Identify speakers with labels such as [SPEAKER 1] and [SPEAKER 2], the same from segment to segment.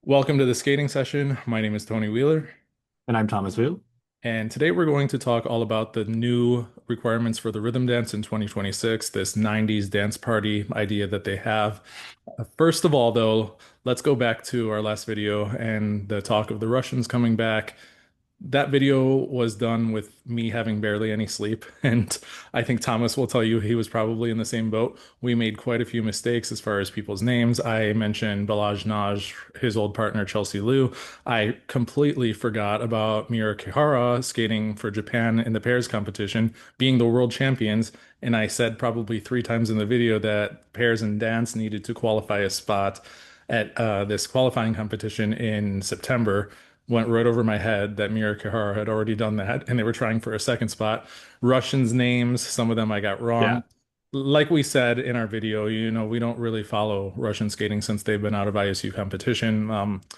[SPEAKER 1] Welcome to the skating session. My name is Tony Wheeler,
[SPEAKER 2] And I'm Thomas Vu.
[SPEAKER 1] and today we're going to talk all about the new requirements for the rhythm dance in 2026, this 90s dance party idea that they have. First of all, though, let's go back to our last video and the talk of the Russians coming back. That video was done with me having barely any sleep, and I think Thomas will tell you he was probably in the same boat. We made quite a few mistakes as far as people's names. I mentioned Balaj Naj, his old partner Chelsea Liu. I completely forgot about Miura Kihara skating for Japan in the pairs competition, being the world champions. And I said probably three times in the video that pairs and dance needed to qualify a spot at this qualifying competition in September. Went right over my head that Mira Kihara had already done that, and they were trying for a second spot. Russians' names, some of them I got
[SPEAKER 2] Yeah.
[SPEAKER 1] wrong. Like we said in our video, we don't really follow Russian skating since they've been out of ISU competition.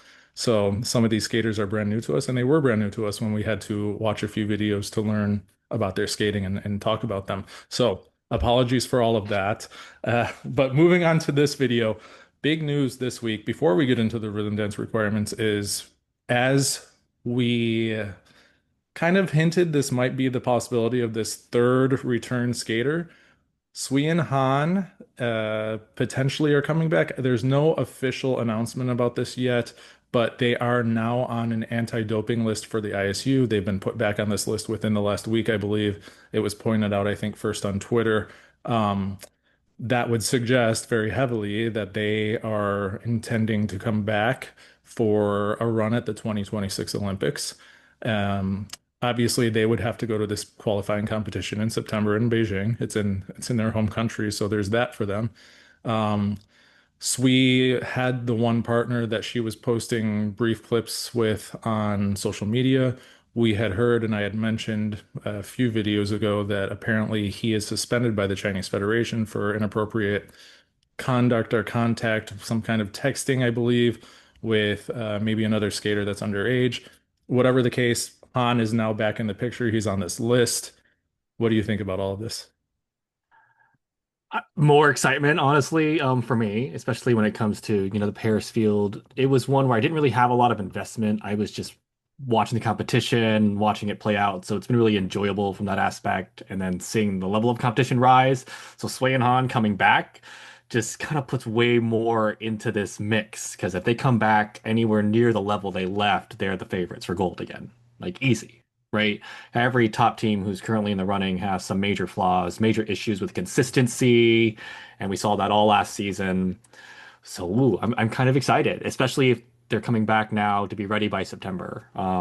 [SPEAKER 1] So some of these skaters are brand new to us, and they were brand new to us when we had to watch a few videos to learn about their skating and talk about them. So apologies for all of that. But moving on to this video, big news this week before we get into the rhythm dance requirements is as we kind of hinted, this might be the possibility of this third return skater. Sui and Han potentially are coming back. There's no official announcement about this yet, but they are now on an anti-doping list for the ISU. They've been put back on this list within the last week, I believe. It was pointed out, I think, first on Twitter. Um, that would suggest very heavily that they are intending to come back for a run at the 2026 Olympics. Um, Obviously, they would have to go to this qualifying competition in September in Beijing. It's in their home country, so there's that for them. Um, Sui had the one partner that she was posting brief clips with on social media. We had heard, and I had mentioned a few videos ago, that apparently he is suspended by the Chinese Federation for inappropriate conduct or contact, some kind of texting, I believe, with maybe another skater that's underage. Whatever the case, Han is now back in the picture. He's on this list. What do you think about all of this?
[SPEAKER 2] More excitement, honestly, for me, especially when it comes to, the Paris field. It was one where I didn't really have a lot of investment. I was just watching the competition, watching it play out. So it's been really enjoyable from that aspect. And then seeing the level of competition rise. So Sway and Han coming back just kind of puts way more into this mix. Because if they come back anywhere near the level they left, they're the favorites for gold again. Like easy. Right? Every top team who's currently in the running has some major flaws, major issues with consistency, and we saw that all last season. So, I'm kind of excited, especially if they're coming back now to be ready by September.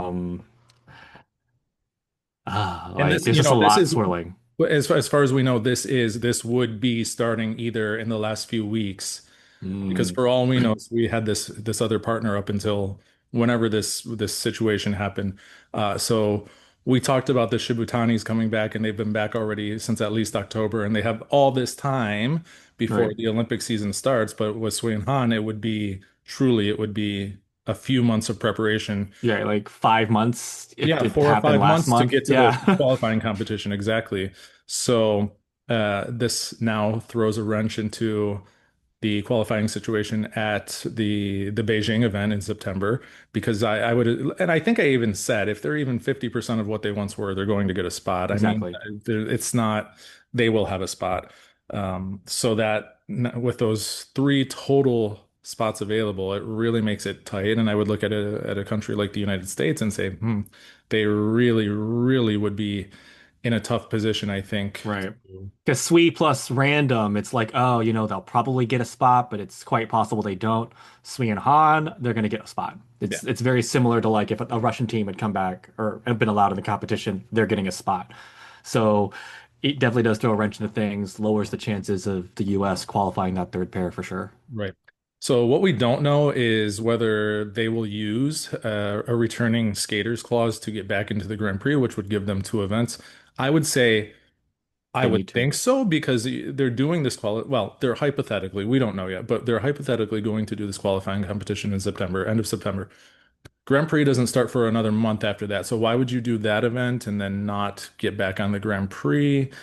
[SPEAKER 1] And
[SPEAKER 2] Like
[SPEAKER 1] this,
[SPEAKER 2] there's just a
[SPEAKER 1] this
[SPEAKER 2] lot
[SPEAKER 1] is
[SPEAKER 2] swirling.
[SPEAKER 1] as far as we know, this would be starting either in the last few weeks, because
[SPEAKER 2] Mm,
[SPEAKER 1] for all we know, we had this other partner up until whenever this situation happened. So we talked about the Shibutanis coming back, and they've been back already since at least October, and they have all this time before
[SPEAKER 2] right.
[SPEAKER 1] the Olympic season starts. But with Sui and Han, it would be a few months of preparation.
[SPEAKER 2] Yeah, like 5 months. It
[SPEAKER 1] Yeah,
[SPEAKER 2] did
[SPEAKER 1] four or
[SPEAKER 2] happen
[SPEAKER 1] five
[SPEAKER 2] last
[SPEAKER 1] months to
[SPEAKER 2] month.
[SPEAKER 1] get to the
[SPEAKER 2] Yeah,
[SPEAKER 1] qualifying competition exactly. So this now throws a wrench into the qualifying situation at the Beijing event in September, because I would, and I think I even said if they're even 50% of what they once were, they're going to get a spot. I mean,
[SPEAKER 2] exactly.
[SPEAKER 1] it's not, they will have a spot. So that with those three total spots available, it really makes it tight. And I would look at a country like the United States and say, they really, really would be in a tough position, I think.
[SPEAKER 2] Right. Because Sweet plus random, it's like, oh, they'll probably get a spot, but it's quite possible they don't. Sui and Han, they're going to get a spot.
[SPEAKER 1] Yeah.
[SPEAKER 2] It's very similar to like if a Russian team had come back or have been allowed in the competition, they're getting a spot. So it definitely does throw a wrench into things, lowers the chances of the US qualifying that third pair for sure.
[SPEAKER 1] Right. So what we don't know is whether they will use a returning skaters clause to get back into the Grand Prix, which would give them two events. I would say I
[SPEAKER 2] They
[SPEAKER 1] would
[SPEAKER 2] need to.
[SPEAKER 1] think so, because they're doing this well, they're hypothetically, we don't know yet, but they're hypothetically going to do this qualifying competition in September, end of September. Grand Prix doesn't start for another month after that. So why would you do that event and then not get back on the Grand Prix?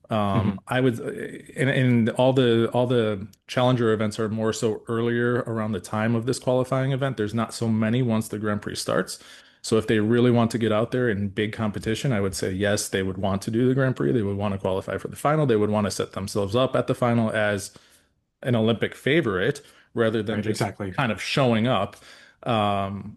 [SPEAKER 2] Mhm.
[SPEAKER 1] I would, and all the challenger events are more so earlier around the time of this qualifying event. There's not so many once the Grand Prix starts. So if they really want to get out there in big competition, I would say yes, they would want to do the Grand Prix. They would want to qualify for the final. They would want to set themselves up at the final as an Olympic favorite rather than
[SPEAKER 2] Right,
[SPEAKER 1] just
[SPEAKER 2] exactly.
[SPEAKER 1] kind of showing up. Um,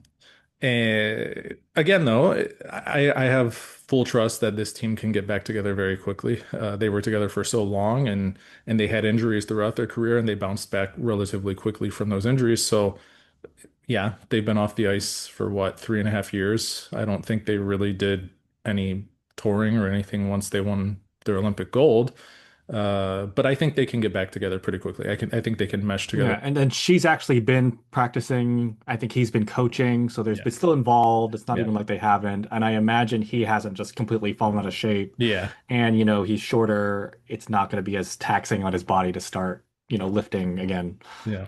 [SPEAKER 1] and again, though, I have full trust that this team can get back together very quickly. They were together for so long, and they had injuries throughout their career, and they bounced back relatively quickly from those injuries. So, yeah, they've been off the ice for what, 3.5 years. I don't think they really did any touring or anything once they won their Olympic gold. But I think they can get back together pretty quickly. I think they can mesh together.
[SPEAKER 2] Yeah, and then she's actually been practicing. I think he's been coaching, so there's
[SPEAKER 1] Yeah,
[SPEAKER 2] been still involved. It's not
[SPEAKER 1] yeah,
[SPEAKER 2] even like they haven't. And I imagine he hasn't just completely fallen out of shape.
[SPEAKER 1] yeah.
[SPEAKER 2] And he's shorter. It's not going to be as taxing on his body to start, lifting again.
[SPEAKER 1] Yeah.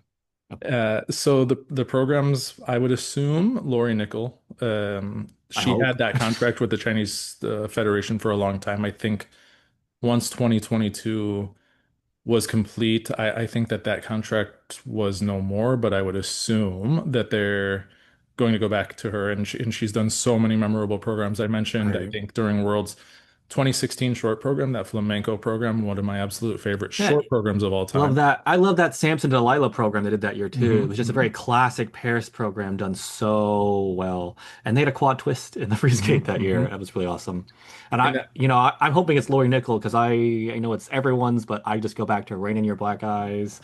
[SPEAKER 1] So the programs, I would assume Lori Nickel,
[SPEAKER 2] I
[SPEAKER 1] she
[SPEAKER 2] hope.
[SPEAKER 1] had that contract with the Chinese Federation for a long time. I think once 2022 was complete, I think that that contract was no more, but I would assume that they're going to go back to her, and she's done so many memorable programs. I mentioned, I
[SPEAKER 2] Right.
[SPEAKER 1] think during Worlds 2016 short program, that flamenco program, one of my absolute favorite
[SPEAKER 2] Yeah,
[SPEAKER 1] short programs of all
[SPEAKER 2] love
[SPEAKER 1] time.
[SPEAKER 2] that. I love that Samson Delilah program they did that year too. It
[SPEAKER 1] Hmm.
[SPEAKER 2] was just a very classic Paris program done so well. And they had a quad twist in the free
[SPEAKER 1] Hmm.
[SPEAKER 2] skate that year.
[SPEAKER 1] Hmm.
[SPEAKER 2] That was really awesome. And
[SPEAKER 1] And
[SPEAKER 2] I'm hoping it's Lori Nickel because I know it's everyone's, but I just go back to Rain in Your Black Eyes.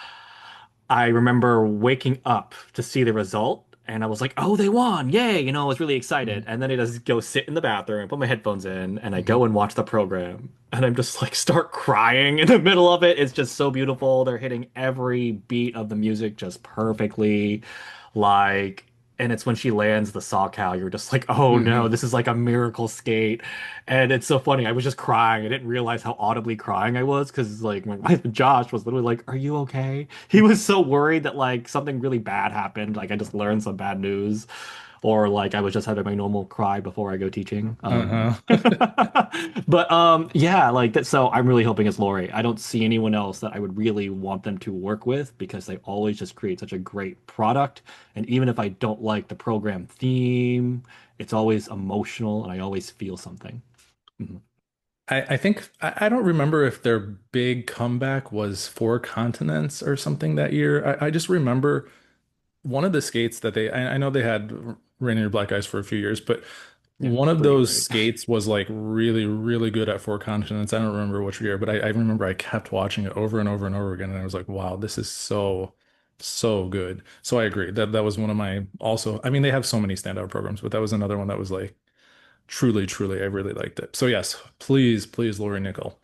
[SPEAKER 2] I remember waking up to see the result. And I was like, oh, they won. Yay. I was really excited. And then I just go sit in the bathroom and put my headphones in and I
[SPEAKER 1] Mhm.
[SPEAKER 2] go and watch the program. And I'm just like, start crying in the middle of it. It's just so beautiful. They're hitting every beat of the music just perfectly. Like, and it's when she lands the saw cow, you're just like, oh no,
[SPEAKER 1] Mhm.
[SPEAKER 2] this is like a miracle skate. And it's so funny. I was just crying. I didn't realize how audibly crying I was because like my husband Josh was literally like, "Are you okay?" He was so worried that like something really bad happened. Like I just learned some bad news, or like I was just having my normal cry before I go teaching.
[SPEAKER 1] Uh-huh.
[SPEAKER 2] But yeah, like that. So I'm really hoping it's Lori. I don't see anyone else that I would really want them to work with because they always just create such a great product. And even if I don't like the program theme, it's always emotional and I always feel something. Mhm.
[SPEAKER 1] I think I don't remember if their big comeback was Four Continents or something that year. I just remember one of the skates that I know they had Rain in Your Black Eyes for a few years, but
[SPEAKER 2] Yeah,
[SPEAKER 1] one of
[SPEAKER 2] three,
[SPEAKER 1] those
[SPEAKER 2] right?
[SPEAKER 1] skates was like really, really good at Four Continents. I don't remember which year, but I remember I kept watching it over and over and over again, and I was like, wow, this is so, so good. So I agree that that was one of my also, I mean, they have so many standout programs, but that was another one that was like truly, truly, I really liked it. So yes, please, please, Lori Nickel.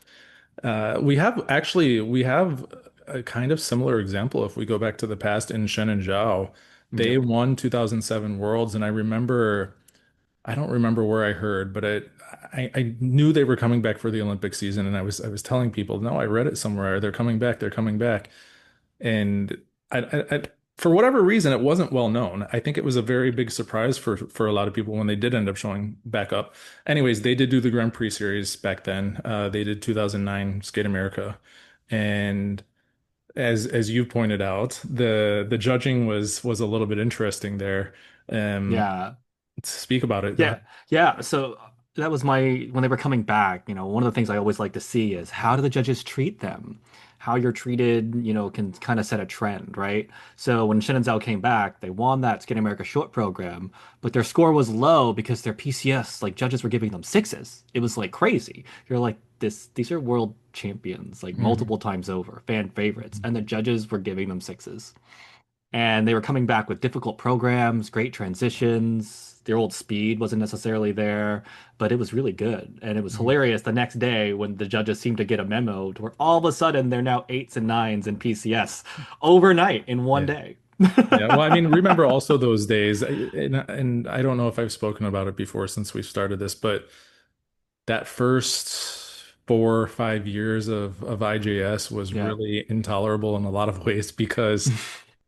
[SPEAKER 1] We have a kind of similar example if we go back to the past in Shen and Zhao. They
[SPEAKER 2] Yep.
[SPEAKER 1] won 2007 Worlds, and I don't remember where I heard, but I knew they were coming back for the Olympic season, and I was telling people, no, I read it somewhere. They're coming back. They're coming back. And for whatever reason, it wasn't well known. I think it was a very big surprise for a lot of people when they did end up showing back up. Anyways, they did do the Grand Prix series back then. They did 2009 Skate America, and as you pointed out, the judging was a little bit interesting there. Um,
[SPEAKER 2] Yeah.
[SPEAKER 1] speak about it. Go
[SPEAKER 2] Yeah,
[SPEAKER 1] ahead.
[SPEAKER 2] yeah. So that was my when they were coming back, one of the things I always like to see is how do the judges treat them? How you're treated, can kind of set a trend, right? So when Shin and Zhao came back, they won that Skate America short program, but their score was low because their PCS, like judges were giving them sixes. It was like crazy. You're like, these are world champions, like
[SPEAKER 1] Mhm.
[SPEAKER 2] multiple times over, fan favorites, and the judges were giving them sixes. And they were coming back with difficult programs, great transitions. Their old speed wasn't necessarily there, but it was really good. And it was
[SPEAKER 1] Mhm.
[SPEAKER 2] hilarious the next day when the judges seemed to get a memo to where all of a sudden they're now eights and nines in PCS overnight in one
[SPEAKER 1] Yeah.
[SPEAKER 2] day.
[SPEAKER 1] Yeah. Well, I mean, remember also those days, and I don't know if I've spoken about it before since we started this, but that first 4 or 5 years of IJS was
[SPEAKER 2] Yeah.
[SPEAKER 1] really intolerable in a lot of ways because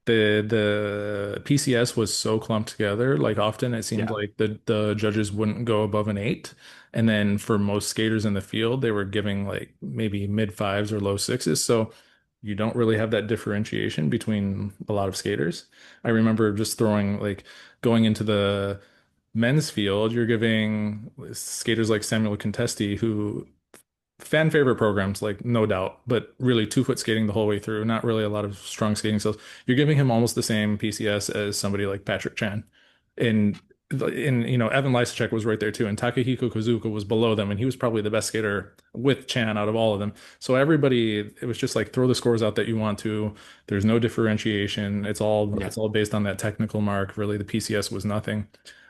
[SPEAKER 1] The PCS was so clumped together. Like often it seemed
[SPEAKER 2] Yeah.
[SPEAKER 1] like the judges wouldn't go above an eight. And then for most skaters in the field, they were giving like maybe mid fives or low sixes. So you don't really have that differentiation between a lot of skaters. I remember just throwing like going into the men's field, you're giving skaters like Samuel Contesti, who fan favorite programs, like no doubt, but really 2 foot skating the whole way through, not really a lot of strong skating skills. You're giving him almost the same PCS as somebody like Patrick Chan. And Evan Lysacek was right there too, and Takahiko Kozuka was below them, and he was probably the best skater with Chan out of all of them. So everybody, it was just like throw the scores out that you want to. There's no differentiation.
[SPEAKER 2] Yeah.
[SPEAKER 1] It's all based on that technical mark. Really, the PCS was nothing.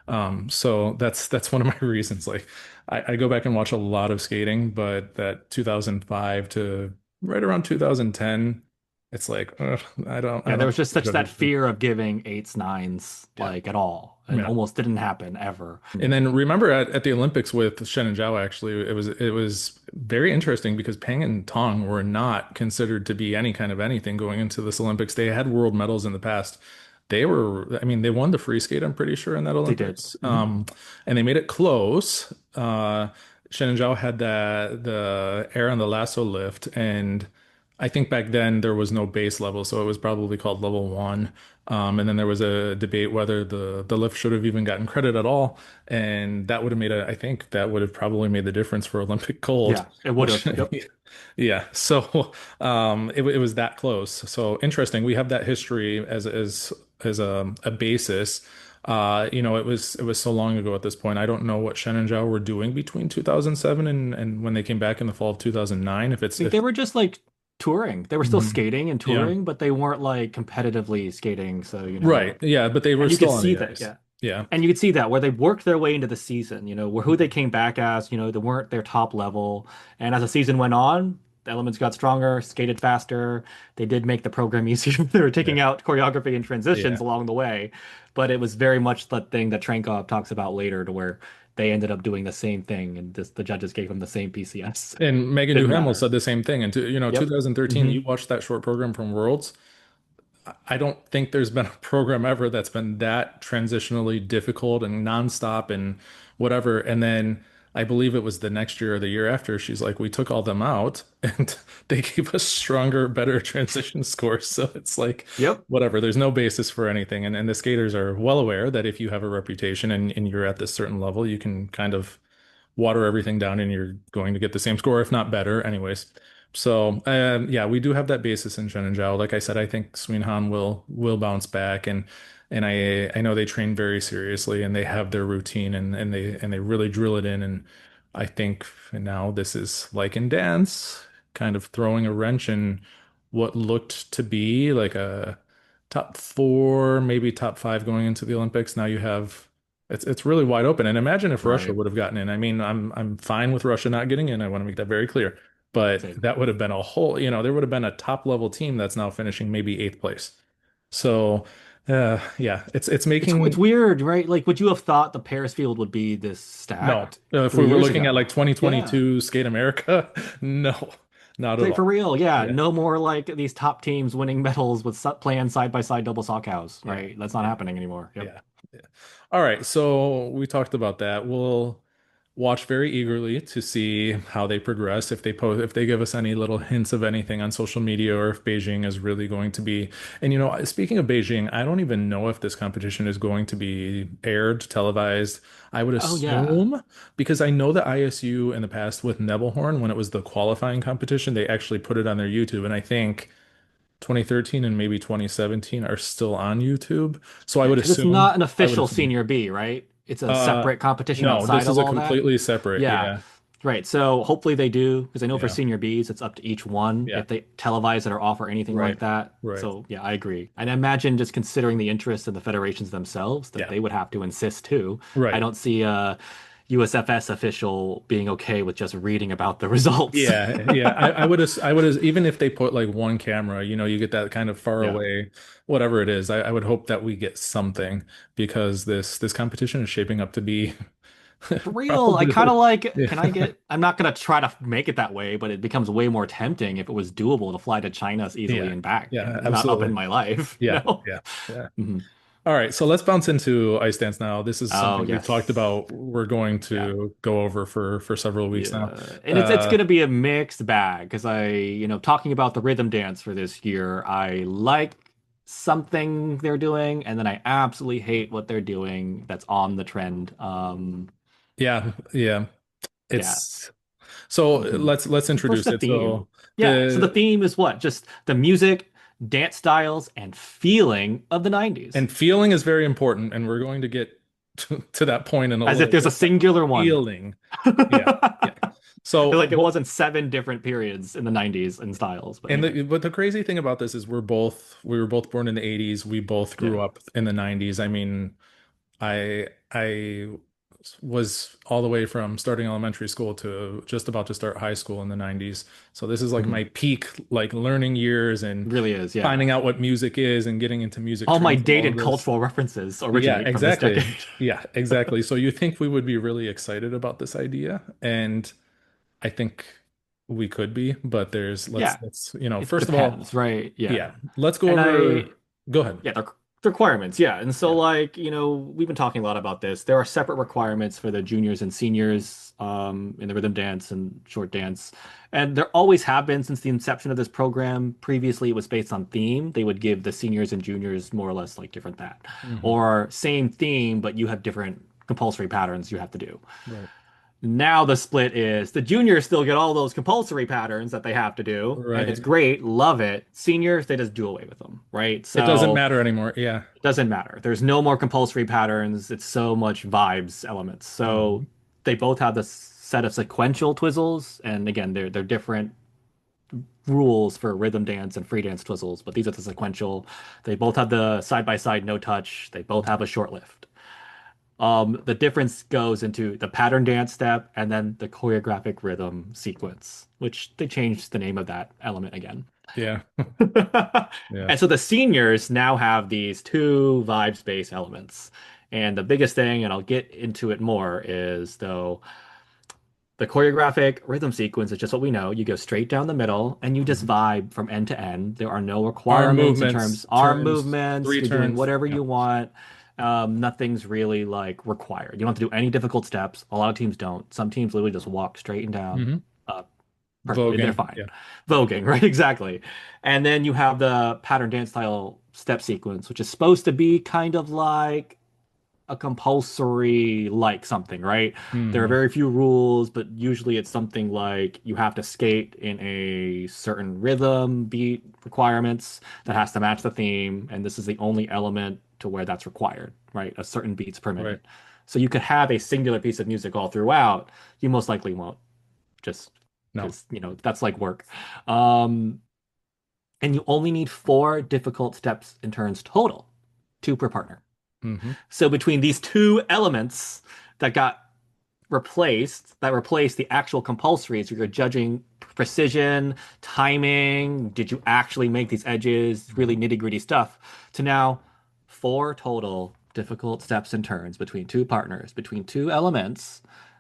[SPEAKER 1] So that's one of my reasons. Like I go back and watch a lot of skating, but that 2005 to right around 2010, it's like ugh, I
[SPEAKER 2] Yeah, there
[SPEAKER 1] don't
[SPEAKER 2] was just such that
[SPEAKER 1] judges.
[SPEAKER 2] fear of giving eights, nines,
[SPEAKER 1] Yeah.
[SPEAKER 2] like at all. It
[SPEAKER 1] Yeah.
[SPEAKER 2] almost didn't happen ever.
[SPEAKER 1] And then remember at the Olympics with Shen and Zhao, actually, it was very interesting because Peng and Tong were not considered to be any kind of anything going into this Olympics. They had world medals in the past. I mean, they won the free skate, I'm pretty sure, in that
[SPEAKER 2] They did.
[SPEAKER 1] Olympics. And they made it close. Shen and Zhao had the air on the lasso lift, and I think back then there was no base level, so it was probably called level one. And then there was a debate whether the lift should have even gotten credit at all, and that would have I think that would have probably made the difference for Olympic gold.
[SPEAKER 2] Yeah, it would
[SPEAKER 1] Which,
[SPEAKER 2] have. Yep.
[SPEAKER 1] yeah, so it was that close. So interesting. We have that history as a basis. It was so long ago at this point. I don't know what Shen and Zhao were doing between 2007 and when they came back in the fall of 2009. If it's
[SPEAKER 2] Like
[SPEAKER 1] if
[SPEAKER 2] they were just like touring. They were still
[SPEAKER 1] Mhm.
[SPEAKER 2] skating and
[SPEAKER 1] Yeah.
[SPEAKER 2] touring, but they weren't like competitively skating. So,
[SPEAKER 1] Right. Yeah, but they were
[SPEAKER 2] and you could
[SPEAKER 1] still on
[SPEAKER 2] see
[SPEAKER 1] the
[SPEAKER 2] that.
[SPEAKER 1] ice.
[SPEAKER 2] Yeah.
[SPEAKER 1] Yeah.
[SPEAKER 2] And you could see that where they worked their way into the season, where who they came back as, they weren't their top level. And as the season went on, the elements got stronger, skated faster. They did make the program easier. They were
[SPEAKER 1] Yeah.
[SPEAKER 2] taking out choreography and transitions
[SPEAKER 1] Yeah.
[SPEAKER 2] along the way. But it was very much the thing that Trankov talks about later, to where they ended up doing the same thing, and the judges gave them the same PCS.
[SPEAKER 1] And Megan
[SPEAKER 2] Didn't
[SPEAKER 1] Duhamel
[SPEAKER 2] matter.
[SPEAKER 1] said the same thing. And
[SPEAKER 2] Yep.
[SPEAKER 1] 2013,
[SPEAKER 2] Hmm.
[SPEAKER 1] you watched that short program from Worlds. I don't think there's been a program ever that's been that transitionally difficult and nonstop and whatever. And then I believe it was the next year or the year after, she's like, we took all them out and they gave us stronger, better transition scores. So it's like,
[SPEAKER 2] Yep.
[SPEAKER 1] whatever, there's no basis for anything. And the skaters are well aware that if you have a reputation and you're at this certain level, you can kind of water everything down and you're going to get the same score, if not better, anyways. So yeah, we do have that basis in Shen and Zhao. Like I said, I think Swinhan will bounce back, and I know they train very seriously and they have their routine and they really drill it in. And I think now this is like in dance, kind of throwing a wrench in what looked to be like a top four, maybe top five going into the Olympics. Now you have it's really wide open. And imagine if Russia
[SPEAKER 2] Right.
[SPEAKER 1] would have gotten in. I mean, I'm fine with Russia not getting in. I want to make that very clear. But
[SPEAKER 2] Same.
[SPEAKER 1] that would have been there would have been a top level team that's now finishing maybe eighth place. So yeah, it's
[SPEAKER 2] It's
[SPEAKER 1] making
[SPEAKER 2] weird, right? Like, would you have thought the Paris field would be this
[SPEAKER 1] no.
[SPEAKER 2] stacked
[SPEAKER 1] If we
[SPEAKER 2] three
[SPEAKER 1] were
[SPEAKER 2] years
[SPEAKER 1] looking at like
[SPEAKER 2] ago? Yeah.
[SPEAKER 1] 2022 Skate America, no, not at
[SPEAKER 2] Like, for
[SPEAKER 1] all.
[SPEAKER 2] real, yeah.
[SPEAKER 1] Yeah,
[SPEAKER 2] No more like these top teams winning medals with playing side by side double sock house,
[SPEAKER 1] yeah,
[SPEAKER 2] right? That's not
[SPEAKER 1] yeah,
[SPEAKER 2] happening anymore. Yep.
[SPEAKER 1] yeah. All right, so we talked about that. We'll watch very eagerly to see how they progress, if they give us any little hints of anything on social media, or if Beijing is really going to be. And speaking of Beijing, I don't even know if this competition is going to be aired, televised. I would
[SPEAKER 2] Oh yeah.
[SPEAKER 1] assume because I know that ISU in the past with Nebelhorn, when it was the qualifying competition, they actually put it on their YouTube, and I think 2013 and maybe 2017 are still on YouTube. So I
[SPEAKER 2] Yeah,
[SPEAKER 1] would
[SPEAKER 2] because it's
[SPEAKER 1] assume.
[SPEAKER 2] not an
[SPEAKER 1] I would
[SPEAKER 2] official
[SPEAKER 1] assume.
[SPEAKER 2] senior B, right? It's a
[SPEAKER 1] Uh,
[SPEAKER 2] separate competition
[SPEAKER 1] no,
[SPEAKER 2] outside
[SPEAKER 1] this is
[SPEAKER 2] of
[SPEAKER 1] a
[SPEAKER 2] all that.
[SPEAKER 1] completely separate.
[SPEAKER 2] Yeah.
[SPEAKER 1] Yeah,
[SPEAKER 2] Right. So hopefully they do, because I know for
[SPEAKER 1] yeah,
[SPEAKER 2] senior Bs, it's up to each one
[SPEAKER 1] yeah.
[SPEAKER 2] if they televise it or offer anything
[SPEAKER 1] Right,
[SPEAKER 2] like that.
[SPEAKER 1] right.
[SPEAKER 2] So yeah, I agree. And I imagine, just considering the interest of the federations themselves, that
[SPEAKER 1] Yeah,
[SPEAKER 2] they would have to insist too. I
[SPEAKER 1] right.
[SPEAKER 2] don't see a USFS official being okay with just reading about the results.
[SPEAKER 1] Yeah, yeah. I would even if they put like one camera, you get that kind of far
[SPEAKER 2] Yeah.
[SPEAKER 1] away, whatever it is. I would hope that we get something because this competition is shaping up to be
[SPEAKER 2] For real, I kind
[SPEAKER 1] Probably.
[SPEAKER 2] of like,
[SPEAKER 1] Yeah.
[SPEAKER 2] can I get, I'm not gonna try to make it that way, but it becomes way more tempting if it was doable to fly to China easily
[SPEAKER 1] Yeah.
[SPEAKER 2] and back
[SPEAKER 1] Yeah,
[SPEAKER 2] and not up in
[SPEAKER 1] absolutely.
[SPEAKER 2] my life, you
[SPEAKER 1] Yeah.
[SPEAKER 2] know?
[SPEAKER 1] Yeah. Yeah.
[SPEAKER 2] Mhm.
[SPEAKER 1] All right, so let's bounce into ice dance now. This is
[SPEAKER 2] Oh,
[SPEAKER 1] something we've talked
[SPEAKER 2] yes.
[SPEAKER 1] about. We're going
[SPEAKER 2] Yeah.
[SPEAKER 1] to go over for several weeks now.
[SPEAKER 2] Yeah. And it's
[SPEAKER 1] Uh,
[SPEAKER 2] gonna be a mixed bag because talking about the rhythm dance for this year, I like something they're doing, and then I absolutely hate what they're doing that's on the trend.
[SPEAKER 1] yeah, yeah.
[SPEAKER 2] Yeah.
[SPEAKER 1] It's so
[SPEAKER 2] hmm
[SPEAKER 1] let's
[SPEAKER 2] What's
[SPEAKER 1] introduce
[SPEAKER 2] the
[SPEAKER 1] it.
[SPEAKER 2] theme?
[SPEAKER 1] So
[SPEAKER 2] Yeah. So the
[SPEAKER 1] the
[SPEAKER 2] theme is what? Just the music, dance styles, and feeling of the 90s.
[SPEAKER 1] and feeling is very important, and we're going to get to that point in a
[SPEAKER 2] As if
[SPEAKER 1] little
[SPEAKER 2] there's a
[SPEAKER 1] bit. But
[SPEAKER 2] singular one.
[SPEAKER 1] feeling, yeah, yeah. So,
[SPEAKER 2] Like it wasn't seven different periods in the 90s and styles. But anyway.
[SPEAKER 1] but the crazy thing about this is we were both born in the 80s. We both grew
[SPEAKER 2] Yeah.
[SPEAKER 1] up in the 90s. I mean, I was all the way from starting elementary school to just about to start high school in the 90s. So this is like
[SPEAKER 2] Mhm.
[SPEAKER 1] my peak like learning years and
[SPEAKER 2] Really is, yeah.
[SPEAKER 1] finding out what music is and getting into music
[SPEAKER 2] All my
[SPEAKER 1] trends and all of
[SPEAKER 2] dated
[SPEAKER 1] this.
[SPEAKER 2] cultural references
[SPEAKER 1] Yeah,
[SPEAKER 2] originate from this
[SPEAKER 1] exactly.
[SPEAKER 2] decade.
[SPEAKER 1] Yeah, exactly. So you think we would be really excited about this idea, and I think we could be, but there's
[SPEAKER 2] Yeah,
[SPEAKER 1] let's
[SPEAKER 2] it
[SPEAKER 1] first of all,
[SPEAKER 2] depends, right? Yeah.
[SPEAKER 1] yeah, let's go
[SPEAKER 2] And
[SPEAKER 1] over. Go ahead.
[SPEAKER 2] yeah, the requirements, yeah. And so,
[SPEAKER 1] Yeah.
[SPEAKER 2] we've been talking a lot about this. There are separate requirements for the juniors and seniors in the rhythm dance and short dance. And there always have been since the inception of this program. Previously, it was based on theme. They would give the seniors and juniors more or less like different that.
[SPEAKER 1] Hmm.
[SPEAKER 2] Or same theme, but you have different compulsory patterns you have to do.
[SPEAKER 1] Right.
[SPEAKER 2] Now the split is the juniors still get all those compulsory patterns that they have to do, and it's
[SPEAKER 1] Right.
[SPEAKER 2] great, love it. Seniors, they just do away with them, right?
[SPEAKER 1] It doesn't
[SPEAKER 2] So
[SPEAKER 1] matter anymore. Yeah.
[SPEAKER 2] it doesn't matter. There's no more compulsory patterns. It's so much vibes elements.
[SPEAKER 1] Hmm.
[SPEAKER 2] So they both have this set of sequential twizzles, and again, they're different rules for rhythm dance and free dance twizzles, but these are the sequential. They both have the side by side no touch. They both have a short lift. The difference goes into the pattern dance step and then the choreographic rhythm sequence, which they changed the name of that element again.
[SPEAKER 1] Yeah. Yeah.
[SPEAKER 2] And so the seniors now have these two vibes-based elements. And the biggest thing, and I'll get into it more, is though the choreographic rhythm sequence is just what we know. You go straight down the middle and you just
[SPEAKER 1] Mhm.
[SPEAKER 2] vibe from end to end. There are no
[SPEAKER 1] Arm
[SPEAKER 2] requirements in terms
[SPEAKER 1] movements,
[SPEAKER 2] arm
[SPEAKER 1] turns,
[SPEAKER 2] movements.
[SPEAKER 1] three
[SPEAKER 2] You're doing
[SPEAKER 1] turns.
[SPEAKER 2] whatever
[SPEAKER 1] Yeah.
[SPEAKER 2] you want. Nothing's really like required. You don't have to do any difficult steps. A lot of teams don't. Some teams literally just walk straight and down.
[SPEAKER 1] Hmm.
[SPEAKER 2] Uh, Perfectly. They're
[SPEAKER 1] Voguing.
[SPEAKER 2] fine.
[SPEAKER 1] Yeah.
[SPEAKER 2] Voguing, right? Exactly. And then you have the pattern dance style step sequence, which is supposed to be kind of like a compulsory like something, right? There are
[SPEAKER 1] Hmm.
[SPEAKER 2] very few rules, but usually it's something like you have to skate in a certain rhythm, beat requirements that has to match the theme, and this is the only element to where that's required, right? A certain beats per
[SPEAKER 1] Right.
[SPEAKER 2] minute. So you could have a singular piece of music all throughout. You most likely won't, just
[SPEAKER 1] No.
[SPEAKER 2] because, that's like work. Um, and you only need four difficult steps and turns total, two per partner.
[SPEAKER 1] Hmm.
[SPEAKER 2] So between these two elements that got that replaced the actual compulsories, you're judging precision, timing, did you actually make these edges, really
[SPEAKER 1] Hmm.
[SPEAKER 2] nitty-gritty stuff, to now four total difficult steps and turns between two partners, between two elements,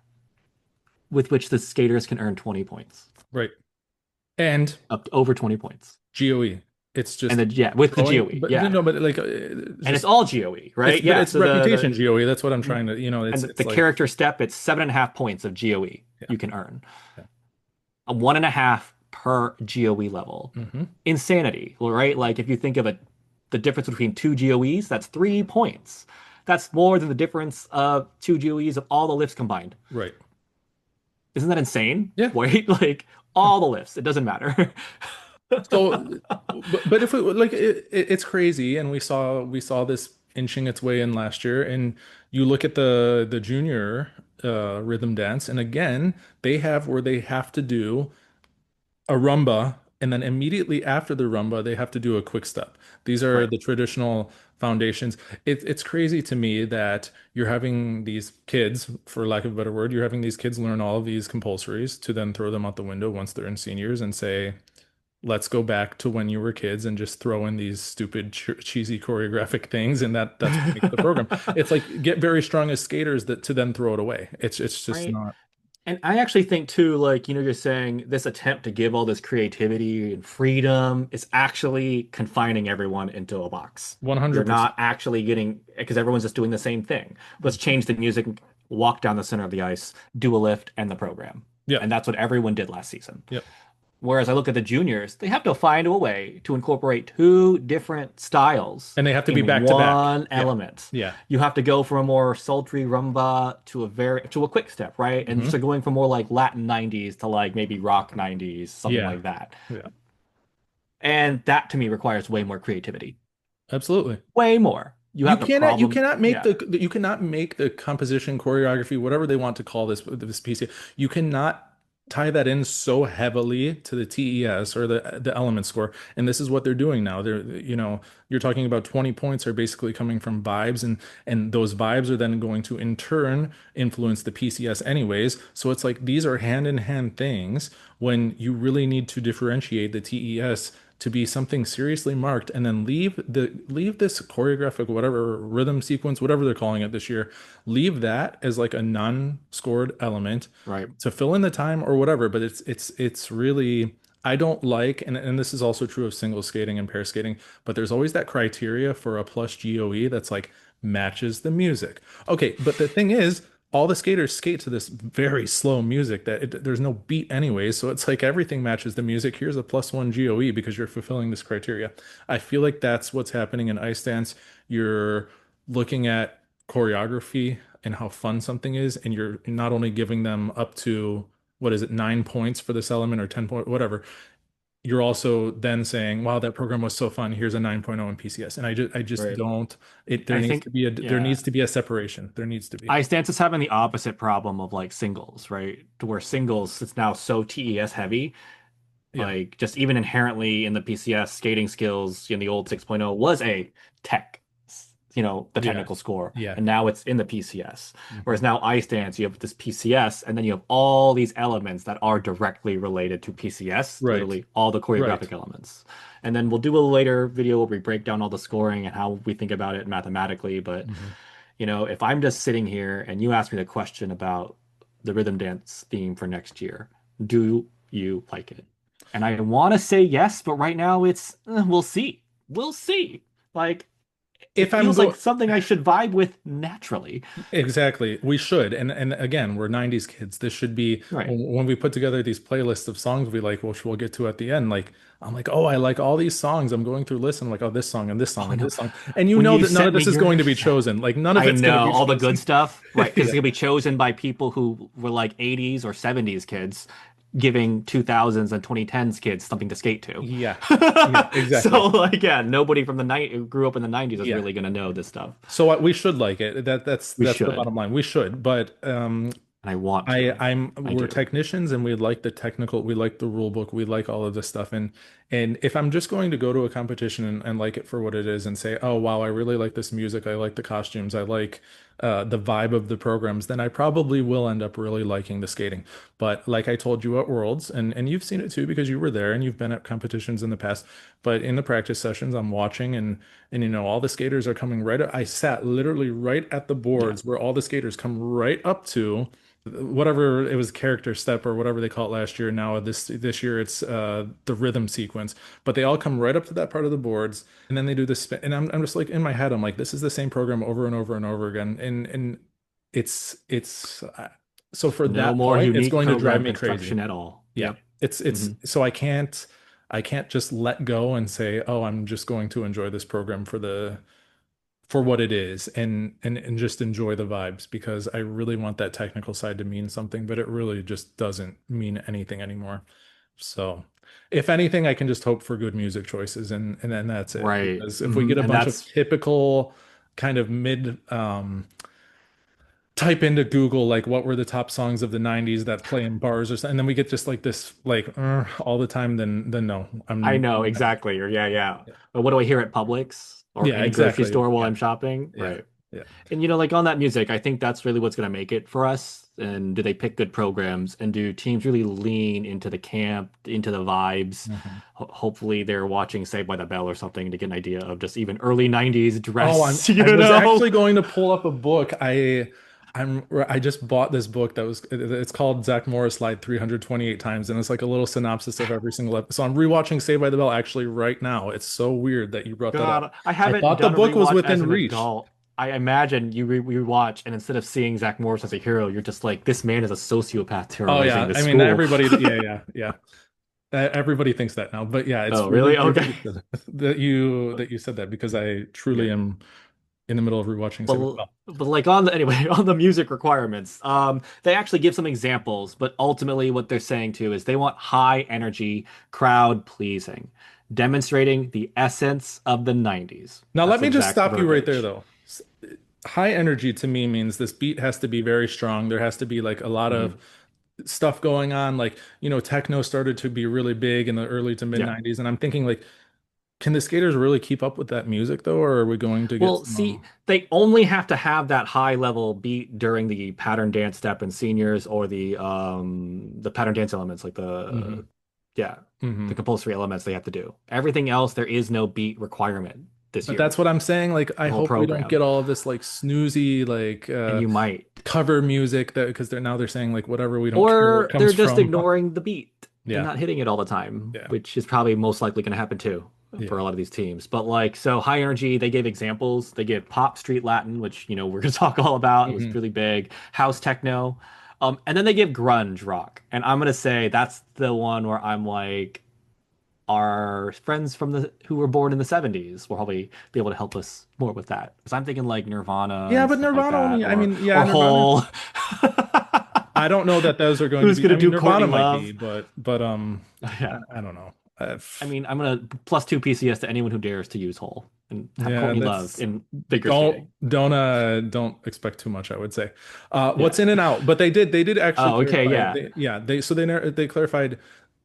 [SPEAKER 2] with which the skaters can earn 20 points,
[SPEAKER 1] Right. And
[SPEAKER 2] up to over 20 points.
[SPEAKER 1] GOE. It's
[SPEAKER 2] And
[SPEAKER 1] just
[SPEAKER 2] then, yeah, with the
[SPEAKER 1] going,
[SPEAKER 2] GOE,
[SPEAKER 1] but
[SPEAKER 2] yeah.
[SPEAKER 1] no, but like
[SPEAKER 2] And it's
[SPEAKER 1] just
[SPEAKER 2] all GOE, right?
[SPEAKER 1] but
[SPEAKER 2] Yeah.
[SPEAKER 1] it's
[SPEAKER 2] So the
[SPEAKER 1] reputation GOE. That's what I'm trying to,
[SPEAKER 2] and
[SPEAKER 1] it's
[SPEAKER 2] the
[SPEAKER 1] like
[SPEAKER 2] character step, it's 7.5 points of GOE
[SPEAKER 1] yeah.
[SPEAKER 2] you can earn.
[SPEAKER 1] Yeah.
[SPEAKER 2] A 1.5 per GOE level.
[SPEAKER 1] Hmm.
[SPEAKER 2] Insanity, right? Like if you think of the difference between two GOEs, that's 3 points. That's more than the difference of two GOEs of all the lifts combined.
[SPEAKER 1] Right.
[SPEAKER 2] Isn't that insane?
[SPEAKER 1] Yeah.
[SPEAKER 2] Wait, like all the lifts, it doesn't matter.
[SPEAKER 1] So, but if we like it's crazy, and we saw this inching its way in last year, and you look at the junior rhythm dance, and again they have where they have to do a rumba, and then immediately after the rumba they have to do a quick step. These are
[SPEAKER 2] Right.
[SPEAKER 1] the traditional foundations. It's crazy to me that you're having these kids, for lack of a better word, you're having these kids learn all of these compulsories to then throw them out the window once they're in seniors and say let's go back to when you were kids and just throw in these stupid cheesy choreographic things, and that's what makes the program. It's like get very strong as skaters that to then throw it away. It's just
[SPEAKER 2] Right.
[SPEAKER 1] not
[SPEAKER 2] And I actually think too, like, you're saying this attempt to give all this creativity and freedom is actually confining everyone into a box. You're
[SPEAKER 1] 100%.
[SPEAKER 2] not actually getting, because everyone's just doing the same thing. Let's change the music, walk down the center of the ice, do a lift, and the program.
[SPEAKER 1] Yeah.
[SPEAKER 2] And that's what everyone did last season.
[SPEAKER 1] Yep.
[SPEAKER 2] Whereas I look at the juniors, they have to find a way to incorporate two different styles
[SPEAKER 1] And they have to be
[SPEAKER 2] in
[SPEAKER 1] back to back.
[SPEAKER 2] one
[SPEAKER 1] Yeah.
[SPEAKER 2] element.
[SPEAKER 1] Yeah.
[SPEAKER 2] You have to go from a more sultry rumba to a quick step, right? And
[SPEAKER 1] Hmm.
[SPEAKER 2] so going from more like Latin 90s to like maybe rock 90s, something
[SPEAKER 1] Yeah.
[SPEAKER 2] like that.
[SPEAKER 1] Yeah.
[SPEAKER 2] And that to me requires way more creativity.
[SPEAKER 1] Absolutely.
[SPEAKER 2] Way more. You have the
[SPEAKER 1] You
[SPEAKER 2] problem.
[SPEAKER 1] cannot make
[SPEAKER 2] Yeah.
[SPEAKER 1] you cannot make the composition, choreography, whatever they want to call this piece. You cannot tie that in so heavily to the TES or the element score. And this is what they're doing now. You're talking about 20 points are basically coming from vibes, and those vibes are then going to in turn influence the PCS anyways. So it's like these are hand in hand things when you really need to differentiate the TES to be something seriously marked, and then leave this choreographic whatever rhythm sequence, whatever they're calling it this year, leave that as like a non-scored element
[SPEAKER 2] Right.
[SPEAKER 1] to fill in the time or whatever. But it's really, I don't like, and this is also true of single skating and pair skating, but there's always that criteria for a plus GOE that's like matches the music. Okay, but the thing is, all the skaters skate to this very slow music there's no beat anyway. So it's like everything matches the music. Here's a +1 GOE because you're fulfilling this criteria. I feel like that's what's happening in ice dance. You're looking at choreography and how fun something is, and you're not only giving them up to, what is it, 9 points for this element or 10 point, whatever. You're also then saying, wow, that program was so fun. Here's a 9.0 in PCS. And I just
[SPEAKER 2] Right.
[SPEAKER 1] don't,
[SPEAKER 2] I think,
[SPEAKER 1] there needs
[SPEAKER 2] yeah.
[SPEAKER 1] to be a separation. There needs to be.
[SPEAKER 2] Ice dance is having the opposite problem of like singles, right? To where singles, it's now so TES heavy.
[SPEAKER 1] Yeah.
[SPEAKER 2] Like just even inherently in the PCS, skating skills in the old 6.0 was a tech, the
[SPEAKER 1] Yeah.
[SPEAKER 2] technical score.
[SPEAKER 1] Yeah.
[SPEAKER 2] And now it's in the PCS.
[SPEAKER 1] Mhm.
[SPEAKER 2] Whereas now ice dance, you have this PCS, and then you have all these elements that are directly related to PCS,
[SPEAKER 1] Right.
[SPEAKER 2] literally all the
[SPEAKER 1] Right.
[SPEAKER 2] choreographic elements. And then we'll do a later video where we break down all the scoring and how we think about it mathematically. But
[SPEAKER 1] Mhm.
[SPEAKER 2] if I'm just sitting here and you ask me the question about the rhythm dance theme for next year, do you like it? And I want to say yes, but right now it's we'll see. We'll see. Like
[SPEAKER 1] If
[SPEAKER 2] it
[SPEAKER 1] I'm
[SPEAKER 2] feels like
[SPEAKER 1] go
[SPEAKER 2] something I should vibe with naturally.
[SPEAKER 1] Exactly, we should. And again, we're 90s kids. This should be
[SPEAKER 2] Right.
[SPEAKER 1] when we put together these playlists of songs we like, which we'll get to at the end. Like I'm like, oh, I like all these songs. I'm going through lists and I'm like, oh, this song and this song
[SPEAKER 2] Oh
[SPEAKER 1] and
[SPEAKER 2] no.
[SPEAKER 1] this song. And you
[SPEAKER 2] When
[SPEAKER 1] know
[SPEAKER 2] you
[SPEAKER 1] that none of
[SPEAKER 2] sent me
[SPEAKER 1] this is going to
[SPEAKER 2] yours,
[SPEAKER 1] be chosen. Like none of
[SPEAKER 2] I
[SPEAKER 1] it's going to
[SPEAKER 2] know
[SPEAKER 1] be
[SPEAKER 2] all the good
[SPEAKER 1] chosen.
[SPEAKER 2] stuff, right? Because it's
[SPEAKER 1] Yeah.
[SPEAKER 2] gonna be chosen by people who were like 80s or 70s kids giving 2000s and 2010s kids something to skate to.
[SPEAKER 1] Yeah. Yeah,
[SPEAKER 2] So
[SPEAKER 1] exactly.
[SPEAKER 2] like yeah, nobody from the night who grew up in the 90s is
[SPEAKER 1] Yeah.
[SPEAKER 2] really gonna know this stuff.
[SPEAKER 1] So we should like it.
[SPEAKER 2] We
[SPEAKER 1] That's the
[SPEAKER 2] should.
[SPEAKER 1] bottom line. We should, but
[SPEAKER 2] And I want to. I
[SPEAKER 1] we're
[SPEAKER 2] do.
[SPEAKER 1] technicians and we like the rule book, we like all of this stuff. And if I'm just going to go to a competition and like it for what it is and say, oh wow, I really like this music, I like the costumes, I like the vibe of the programs, then I probably will end up really liking the skating. But like I told you at Worlds, and you've seen it too because you were there and you've been at competitions in the past, but in the practice sessions, I'm watching and all the skaters are coming right up. I sat literally right at the
[SPEAKER 2] Yeah.
[SPEAKER 1] boards where all the skaters come right up to whatever it was, character step or whatever they call it last year. Now this year it's the rhythm sequence, but they all come right up to that part of the boards and then they do this spin. And I'm just like in my head I'm like, this is the same program over and over and over again. And it's so for
[SPEAKER 2] No
[SPEAKER 1] that
[SPEAKER 2] more
[SPEAKER 1] point it's
[SPEAKER 2] unique
[SPEAKER 1] going to drive
[SPEAKER 2] program
[SPEAKER 1] me crazy.
[SPEAKER 2] construction at all.
[SPEAKER 1] Yeah.
[SPEAKER 2] Yep.
[SPEAKER 1] It's
[SPEAKER 2] Hmm.
[SPEAKER 1] so I can't just let go and say, oh, I'm just going to enjoy this program for what it is and just enjoy the vibes because I really want that technical side to mean something, but it really just doesn't mean anything anymore. So if anything, I can just hope for good music choices and then that's it.
[SPEAKER 2] Right.
[SPEAKER 1] Because if we get a
[SPEAKER 2] And
[SPEAKER 1] bunch of
[SPEAKER 2] that's
[SPEAKER 1] typical kind of mid type into Google like what were the top songs of the 90s that play in bars or something, and then we get just like this like all the time, then no,
[SPEAKER 2] I
[SPEAKER 1] I'm
[SPEAKER 2] know exactly. Or yeah, yeah. But what do I hear at Publix or
[SPEAKER 1] yeah,
[SPEAKER 2] any grocery
[SPEAKER 1] exactly.
[SPEAKER 2] store while
[SPEAKER 1] Yeah.
[SPEAKER 2] I'm shopping?
[SPEAKER 1] Yeah.
[SPEAKER 2] Right.
[SPEAKER 1] Yeah.
[SPEAKER 2] And like on that music, I think that's really what's going to make it for us. And do they pick good programs? And do teams really lean into the camp, into the vibes?
[SPEAKER 1] Mhm.
[SPEAKER 2] Hopefully, they're watching Saved by the Bell or something to get an idea of just even early '90s
[SPEAKER 1] Oh,
[SPEAKER 2] dress.
[SPEAKER 1] I was actually going to pull up a book. I just bought this book that was it's called Zach Morris lied 328 times, and it's like a little synopsis of every single episode. So I'm rewatching Saved by the Bell actually right now. It's so weird that you brought that up.
[SPEAKER 2] God, I
[SPEAKER 1] I
[SPEAKER 2] haven't
[SPEAKER 1] thought the
[SPEAKER 2] done a
[SPEAKER 1] book was
[SPEAKER 2] rewatch as
[SPEAKER 1] within
[SPEAKER 2] an
[SPEAKER 1] reach.
[SPEAKER 2] adult. I imagine you rewatch, and instead of seeing Zach Morris as a hero, you're just like, this man is a sociopath
[SPEAKER 1] Oh
[SPEAKER 2] terrorizing
[SPEAKER 1] yeah,
[SPEAKER 2] the
[SPEAKER 1] I mean
[SPEAKER 2] school.
[SPEAKER 1] everybody, yeah. Everybody thinks that now, but yeah, it's
[SPEAKER 2] Oh,
[SPEAKER 1] really
[SPEAKER 2] really?
[SPEAKER 1] weird
[SPEAKER 2] Okay.
[SPEAKER 1] that you said that because I truly
[SPEAKER 2] Yeah.
[SPEAKER 1] am in the middle of rewatching Saved by the
[SPEAKER 2] But
[SPEAKER 1] Bell.
[SPEAKER 2] like on the anyway on the music requirements, they actually give some examples, but ultimately what they're saying too is they want high energy, crowd pleasing, demonstrating the essence of the '90s.
[SPEAKER 1] Now let
[SPEAKER 2] That's
[SPEAKER 1] me just
[SPEAKER 2] exact
[SPEAKER 1] stop you right there
[SPEAKER 2] verbiage.
[SPEAKER 1] though. High energy to me means this beat has to be very strong. There has to be like a lot of
[SPEAKER 2] Mhm.
[SPEAKER 1] stuff going on. Like, techno started to be really big in the early to mid
[SPEAKER 2] Yeah.
[SPEAKER 1] 90s. And I'm thinking like, can the skaters really keep up with that music though? Or are we going to get
[SPEAKER 2] Well,
[SPEAKER 1] some
[SPEAKER 2] see, they only have to have that high level beat during the pattern dance step in seniors or the pattern dance elements like
[SPEAKER 1] hmm
[SPEAKER 2] yeah, the
[SPEAKER 1] hmm
[SPEAKER 2] compulsory elements they have to do. Everything else there is no beat requirement this
[SPEAKER 1] But that's
[SPEAKER 2] year.
[SPEAKER 1] what I'm saying. Like, I
[SPEAKER 2] The whole
[SPEAKER 1] hope we don't
[SPEAKER 2] program.
[SPEAKER 1] get all of this like snoozy, like
[SPEAKER 2] And you might.
[SPEAKER 1] cover music that because they're saying like whatever, we don't care where it
[SPEAKER 2] Or they're
[SPEAKER 1] comes
[SPEAKER 2] just
[SPEAKER 1] from.
[SPEAKER 2] ignoring the beat and
[SPEAKER 1] Yeah.
[SPEAKER 2] not hitting it all the time,
[SPEAKER 1] Yeah.
[SPEAKER 2] which is probably most likely going to happen too for
[SPEAKER 1] Yeah.
[SPEAKER 2] a lot of these teams. But like, so high energy, they gave examples. They give pop, street Latin, which, we're going to talk all about. It was
[SPEAKER 1] hmm
[SPEAKER 2] really big. House techno. And then they give grunge rock. And I'm going to say that's the one where I'm like, our friends from the who were born in the 70s will probably be able to help us more with that. Because I'm thinking like Nirvana
[SPEAKER 1] Yeah,
[SPEAKER 2] and
[SPEAKER 1] but
[SPEAKER 2] stuff like
[SPEAKER 1] Nirvana
[SPEAKER 2] that,
[SPEAKER 1] only, I mean, yeah,
[SPEAKER 2] or
[SPEAKER 1] Nirvana.
[SPEAKER 2] Hole.
[SPEAKER 1] I don't know that those are going to
[SPEAKER 2] Who's
[SPEAKER 1] be.
[SPEAKER 2] gonna
[SPEAKER 1] I mean,
[SPEAKER 2] do Courtney
[SPEAKER 1] Nirvana might be,
[SPEAKER 2] Love?
[SPEAKER 1] but
[SPEAKER 2] Yeah.
[SPEAKER 1] I don't know.
[SPEAKER 2] I mean, I'm gonna plus two PCS to anyone who dares to use Hole and have
[SPEAKER 1] Yeah,
[SPEAKER 2] Courtney Love
[SPEAKER 1] that's
[SPEAKER 2] in figure skating.
[SPEAKER 1] don't expect too much, I would say. What's
[SPEAKER 2] Yeah.
[SPEAKER 1] in and out, but they did actually
[SPEAKER 2] Oh, okay,
[SPEAKER 1] clarify.
[SPEAKER 2] yeah.
[SPEAKER 1] They clarified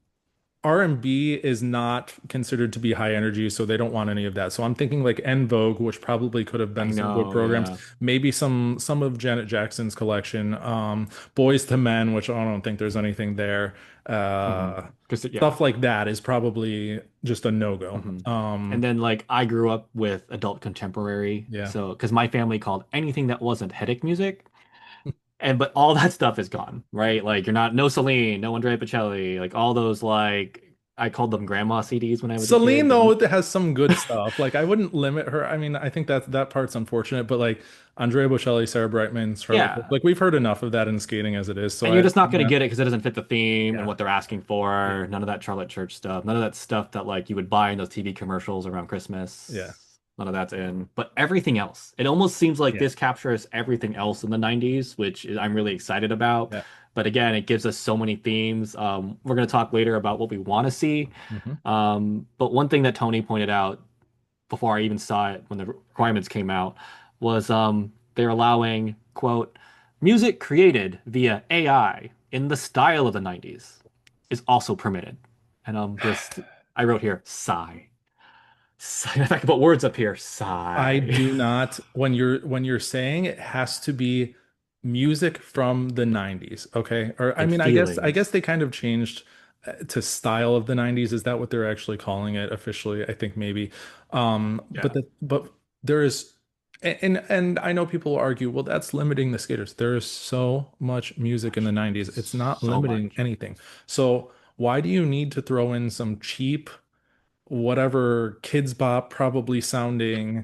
[SPEAKER 1] R&B is not considered to be high energy, so they don't want any of that. So I'm thinking like En Vogue, which probably could have
[SPEAKER 2] I
[SPEAKER 1] been some good
[SPEAKER 2] know,
[SPEAKER 1] programs.
[SPEAKER 2] yeah.
[SPEAKER 1] Maybe some of Janet Jackson's collection. Boys to Men, which I don't think there's anything there.
[SPEAKER 2] Hmm.
[SPEAKER 1] Uh,
[SPEAKER 2] Because yeah.
[SPEAKER 1] Stuff like that is probably just a no-go.
[SPEAKER 2] Hmm. And then like I grew up with adult contemporary,
[SPEAKER 1] Yeah.
[SPEAKER 2] so because my family called anything that wasn't headache music. And but all that stuff is gone, right? Like you're not no Celine, no Andrea Bocelli, like all those like I called them grandma CDs when I was a
[SPEAKER 1] Celine
[SPEAKER 2] kid, but
[SPEAKER 1] though it has some good stuff. Like I wouldn't limit her. I mean, I think that part's unfortunate, but like Andrea Bocelli, Sarah Brightman, Charlotte,
[SPEAKER 2] yeah.
[SPEAKER 1] like we've heard enough of that in skating as it is. So
[SPEAKER 2] And you're
[SPEAKER 1] I
[SPEAKER 2] just not going to
[SPEAKER 1] yeah,
[SPEAKER 2] get it because it doesn't fit the theme and
[SPEAKER 1] yeah,
[SPEAKER 2] what they're asking
[SPEAKER 1] yeah,
[SPEAKER 2] for. None of that Charlotte Church stuff. None of that stuff that like you would buy in those TV commercials around
[SPEAKER 1] yeah,
[SPEAKER 2] Christmas. None of that's in. But everything else, it almost seems like
[SPEAKER 1] yeah,
[SPEAKER 2] this captures everything else in the '90s, I'm really excited about.
[SPEAKER 1] yeah.
[SPEAKER 2] But again, it gives us so many themes. We're going to talk later about what we want to see.
[SPEAKER 1] hmm
[SPEAKER 2] But one thing that Tony pointed out before I even saw it when the requirements came out was they're allowing, quote, music created via AI in the style of the '90s is also permitted. And just I wrote here, sigh. Sigh. If I could put words up here,
[SPEAKER 1] I
[SPEAKER 2] sigh.
[SPEAKER 1] do not when you're saying it has to be music from the 90s, okay? Or I
[SPEAKER 2] And
[SPEAKER 1] mean, I guess
[SPEAKER 2] feelings.
[SPEAKER 1] they kind of changed to style of the 90s. Is that what they're actually calling it officially? I think maybe.
[SPEAKER 2] Yeah.
[SPEAKER 1] But there is and I know people will argue, well, that's limiting the skaters. There is so much music in the 90s. It's not
[SPEAKER 2] So
[SPEAKER 1] limiting
[SPEAKER 2] much.
[SPEAKER 1] anything. So why do you need to throw in some cheap whatever kids bop probably sounding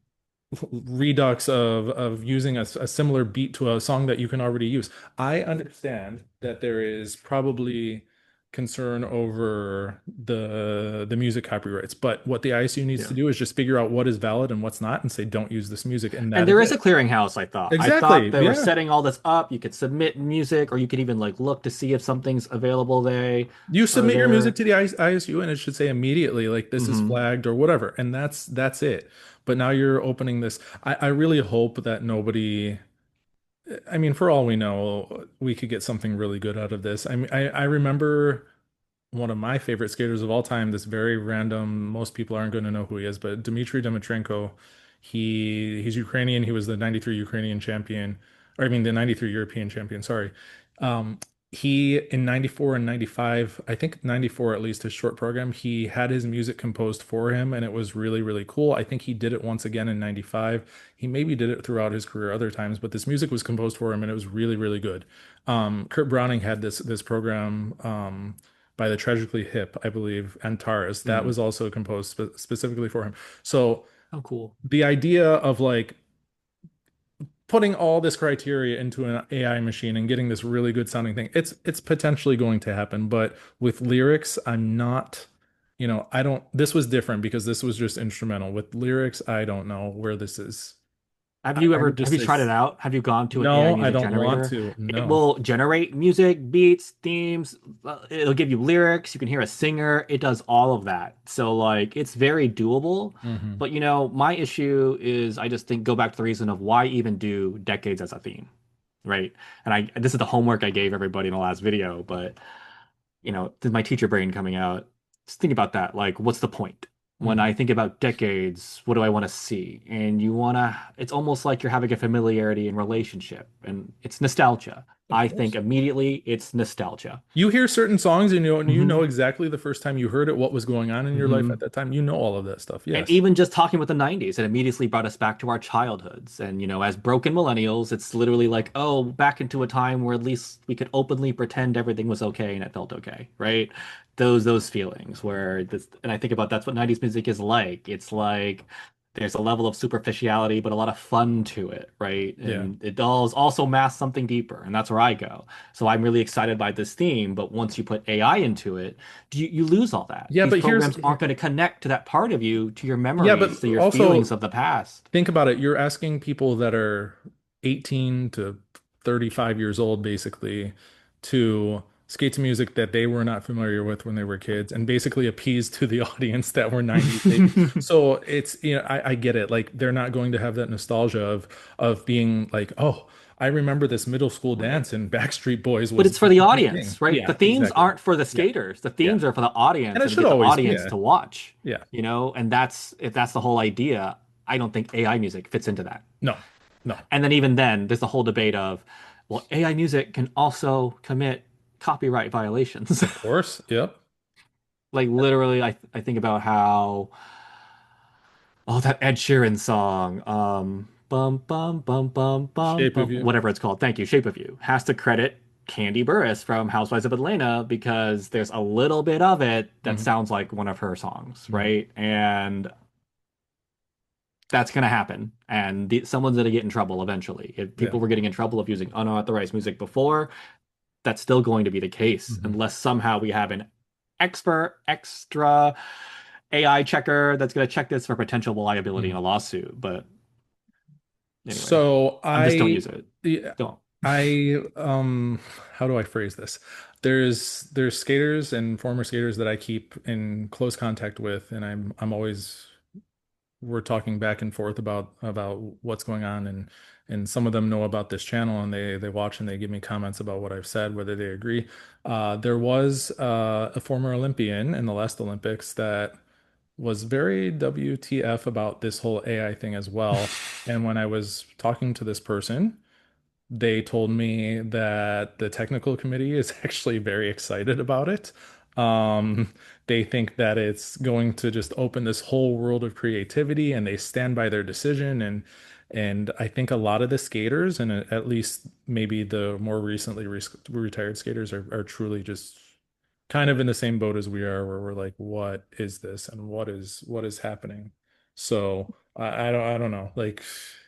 [SPEAKER 1] redux of using a similar beat to a song that you can already use. I understand that there is probably concern over the music copyrights, but what the ISU needs to
[SPEAKER 2] Yeah.
[SPEAKER 1] do is just figure out what is valid and what's not and say don't use this music, and
[SPEAKER 2] And
[SPEAKER 1] that is
[SPEAKER 2] there is a
[SPEAKER 1] it.
[SPEAKER 2] clearinghouse, I thought. I thought
[SPEAKER 1] Exactly.
[SPEAKER 2] they were
[SPEAKER 1] Yeah.
[SPEAKER 2] setting all this up. You could submit music, or you could even like look to see if something's available they
[SPEAKER 1] You
[SPEAKER 2] or
[SPEAKER 1] submit your music
[SPEAKER 2] there.
[SPEAKER 1] to the ISU and it should say immediately like this is
[SPEAKER 2] Hmm.
[SPEAKER 1] flagged or whatever, and that's it. But now you're opening this. I really hope that nobody I mean, for all we know, we could get something really good out of this. I mean, I remember one of my favorite skaters of all time, this very random, most people aren't going to know who he is, but Dmitry Dimitrenko, He's Ukrainian. He was the 93 Ukrainian champion, or I mean the 93 European champion, sorry. Um, he in 94 and 95, I think 94 at least, his short program, he had his music composed for him and it was really, really cool. I think he did it once again in 95. He maybe did it throughout his career other times, but this music was composed for him and it was really, really good. Kurt Browning had this program by the Tragically Hip, I believe, Antares. That
[SPEAKER 2] Mm.
[SPEAKER 1] was also composed specifically for him. So
[SPEAKER 2] Oh, cool.
[SPEAKER 1] the idea of like putting all this criteria into an AI machine and getting this really good sounding thing, it's potentially going to happen. But with lyrics, I'm not, I don't, this was different because this was just instrumental. With lyrics, I don't know where this is. I'm
[SPEAKER 2] Have
[SPEAKER 1] just
[SPEAKER 2] you tried it out? Have you gone to an AI
[SPEAKER 1] no, I
[SPEAKER 2] music
[SPEAKER 1] don't want
[SPEAKER 2] generator?
[SPEAKER 1] to.
[SPEAKER 2] It
[SPEAKER 1] No.
[SPEAKER 2] will generate music, beats, themes. It'll give you lyrics. You can hear a singer. It does all of that. So like it's very doable.
[SPEAKER 1] Hmm.
[SPEAKER 2] But my issue is I just think go back to the reason of why even do decades as a theme, right? And this is the homework I gave everybody in the last video, but my teacher brain coming out. Just think about that. Like, what's the point? When
[SPEAKER 1] Hmm.
[SPEAKER 2] I think about decades, what do I want to see? And it's almost like you're having a familiarity in relationship, and it's nostalgia.
[SPEAKER 1] Of
[SPEAKER 2] I think
[SPEAKER 1] course.
[SPEAKER 2] immediately it's nostalgia.
[SPEAKER 1] You hear certain songs and you know
[SPEAKER 2] Hmm.
[SPEAKER 1] exactly the first time you heard it, what was going on in your life at
[SPEAKER 2] Hmm.
[SPEAKER 1] that time. You know all of that stuff.
[SPEAKER 2] And
[SPEAKER 1] Yes.
[SPEAKER 2] even just talking with the 90s, it immediately brought us back to our childhoods. And, as broken millennials, it's literally like, oh, back into a time where at least we could openly pretend everything was okay and it felt okay, right? Those feelings where and I think about that's what 90s music is like. It's like there's a level of superficiality, but a lot of fun to it, right?
[SPEAKER 1] Yeah.
[SPEAKER 2] And it does also mask something deeper, and that's where I go. So I'm really excited by this theme, but once you put AI into it, you lose all that.
[SPEAKER 1] Yeah,
[SPEAKER 2] These
[SPEAKER 1] but
[SPEAKER 2] programs aren't going to connect to that part of you, to your
[SPEAKER 1] yeah,
[SPEAKER 2] memories,
[SPEAKER 1] but
[SPEAKER 2] to your feelings
[SPEAKER 1] also
[SPEAKER 2] of the past.
[SPEAKER 1] think about it. You're asking people that are 18 to 35 years old, basically, to skate to music that they were not familiar with when they were kids and basically appease to the audience that were 90s babies. So it's, I get it. Like they're not going to have that nostalgia of being like, oh, I remember this middle school
[SPEAKER 2] Right.
[SPEAKER 1] dance and Backstreet Boys
[SPEAKER 2] But
[SPEAKER 1] was
[SPEAKER 2] it's for
[SPEAKER 1] the
[SPEAKER 2] the
[SPEAKER 1] big thing.
[SPEAKER 2] audience, right? The
[SPEAKER 1] Yeah,
[SPEAKER 2] themes
[SPEAKER 1] exactly.
[SPEAKER 2] aren't for the
[SPEAKER 1] Yeah,
[SPEAKER 2] skaters. The
[SPEAKER 1] yeah.
[SPEAKER 2] themes are for the
[SPEAKER 1] And
[SPEAKER 2] audience
[SPEAKER 1] it
[SPEAKER 2] and to
[SPEAKER 1] should
[SPEAKER 2] get the
[SPEAKER 1] always,
[SPEAKER 2] audience
[SPEAKER 1] yeah,
[SPEAKER 2] to watch,
[SPEAKER 1] yeah.
[SPEAKER 2] and that's if that's the whole idea. I don't think AI music fits into that.
[SPEAKER 1] No, no,
[SPEAKER 2] And then even then, there's the whole debate of, well, AI music can also commit copyright violations.
[SPEAKER 1] of course. Yep.
[SPEAKER 2] Like literally, I think about how that Ed Sheeran song, bum bum bum bum bum
[SPEAKER 1] Shape
[SPEAKER 2] bum,
[SPEAKER 1] of You.
[SPEAKER 2] whatever it's called. Thank you, Shape of You has to credit Candy Burris from Housewives of Atlanta because there's a little bit of it that
[SPEAKER 1] Hmm.
[SPEAKER 2] sounds like one of her songs,
[SPEAKER 1] Hmm.
[SPEAKER 2] right? And that's going to happen. And someone's going to get in trouble eventually. If
[SPEAKER 1] Yeah.
[SPEAKER 2] people were getting in trouble of using unauthorized music before, that's still going to be the case
[SPEAKER 1] Hmm.
[SPEAKER 2] unless somehow we have an extra AI checker that's going to check this for potential liability in
[SPEAKER 1] Hmm.
[SPEAKER 2] a lawsuit. But anyway,
[SPEAKER 1] So
[SPEAKER 2] just don't use it.
[SPEAKER 1] yeah,
[SPEAKER 2] Don't.
[SPEAKER 1] how do I phrase this? There's skaters and former skaters that I keep in close contact with, and I'm always we're talking back and forth about what's going on, and some of them know about this channel and they watch and they give me comments about what I've said, whether they agree. There was a former Olympian in the last Olympics that was very WTF about this whole AI thing as well. And when I was talking to this person, they told me that the technical committee is actually very excited about it. They think that it's going to just open this whole world of creativity, and they stand by their decision. And I think a lot of the skaters, and at least maybe the more recently retired skaters, are truly just kind of in the same boat as we are, where we're like, what is this, and what is happening? So I don't know, like.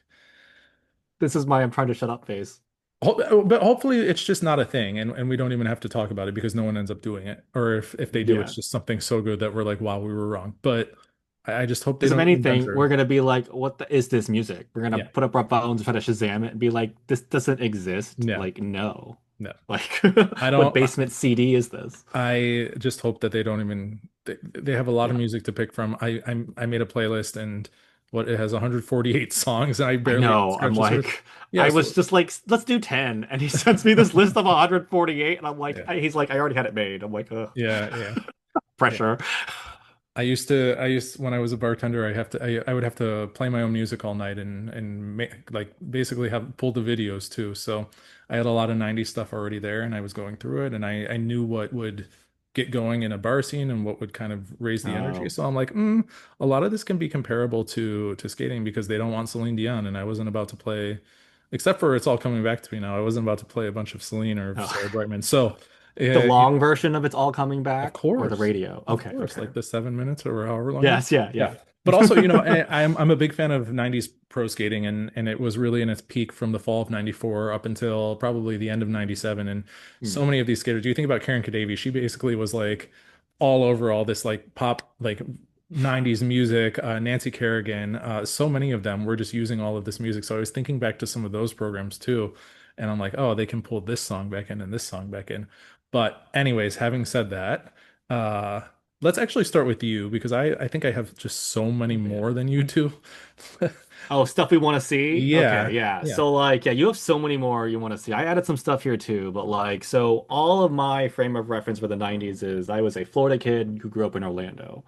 [SPEAKER 2] This is my I'm trying to shut up phase.
[SPEAKER 1] But hopefully it's just not a thing and we don't even have to talk about it because no one ends up doing it. Or if they do, it's
[SPEAKER 2] Yeah.
[SPEAKER 1] just something so good that we're like, wow, we were wrong. But I just hope they
[SPEAKER 2] Because if
[SPEAKER 1] don't even
[SPEAKER 2] anything,
[SPEAKER 1] venture.
[SPEAKER 2] we're gonna be like, is this music? We're gonna
[SPEAKER 1] Yeah.
[SPEAKER 2] put up our phones and try to Shazam it and be like, this doesn't exist.
[SPEAKER 1] Yeah.
[SPEAKER 2] Like, no.
[SPEAKER 1] No.
[SPEAKER 2] Like,
[SPEAKER 1] I
[SPEAKER 2] what
[SPEAKER 1] don't
[SPEAKER 2] basement CD is this?
[SPEAKER 1] I just hope that they don't even they have a lot of
[SPEAKER 2] Yeah.
[SPEAKER 1] music to pick from. I made a playlist and what it has 148 songs and I
[SPEAKER 2] I
[SPEAKER 1] barely even
[SPEAKER 2] know. I'm
[SPEAKER 1] scratched the surface.
[SPEAKER 2] like,
[SPEAKER 1] Yeah,
[SPEAKER 2] I was
[SPEAKER 1] so
[SPEAKER 2] just like, let's do 10. And he sends me this list of 148. And I'm like,
[SPEAKER 1] yeah.
[SPEAKER 2] he's like, I already had it made. I'm like,
[SPEAKER 1] Yeah, yeah. Yeah.
[SPEAKER 2] pressure.
[SPEAKER 1] when I was a bartender, I would have to play my own music all night and like basically have pull the videos too. So I had a lot of 90s stuff already there and I was going through it and I knew what would get going in a bar scene and what would kind of raise the energy.
[SPEAKER 2] Oh,
[SPEAKER 1] So I'm like, a lot of this can be comparable to skating because they don't want Celine Dion and I wasn't about to play, except for It's All Coming Back to Me Now. I wasn't about to play a bunch of Celine or
[SPEAKER 2] oh.
[SPEAKER 1] Sarah Brightman. So
[SPEAKER 2] The
[SPEAKER 1] uh,
[SPEAKER 2] long version of It's All Coming
[SPEAKER 1] of
[SPEAKER 2] Back or the
[SPEAKER 1] course.
[SPEAKER 2] radio?
[SPEAKER 1] Of
[SPEAKER 2] Okay,
[SPEAKER 1] course,
[SPEAKER 2] okay.
[SPEAKER 1] like the 7 minutes or however long it is.
[SPEAKER 2] Yes, yeah,
[SPEAKER 1] Yeah.
[SPEAKER 2] yeah.
[SPEAKER 1] But also, I'm a big fan of 90s pro skating and it was really in its peak from the fall of 94 up until probably the end of 97. And
[SPEAKER 2] Hmm.
[SPEAKER 1] so many of these skaters, do you think about Karen Kadavi? She basically was like all over all this like pop, like 90s music, Nancy Kerrigan, so many of them were just using all of this music. So I was thinking back to some of those programs too. And I'm like, oh, they can pull this song back in and this song back in. But anyways, having said that, uh, let's actually start with you because I think I have just so many
[SPEAKER 2] Yeah.
[SPEAKER 1] more than you do.
[SPEAKER 2] Oh, stuff we want to see? Okay,
[SPEAKER 1] Yeah.
[SPEAKER 2] yeah.
[SPEAKER 1] Yeah.
[SPEAKER 2] So like, yeah, you have so many more you want to see. I added some stuff here too, but like, so all of my frame of reference for the 90s is I was a Florida kid who grew up in Orlando.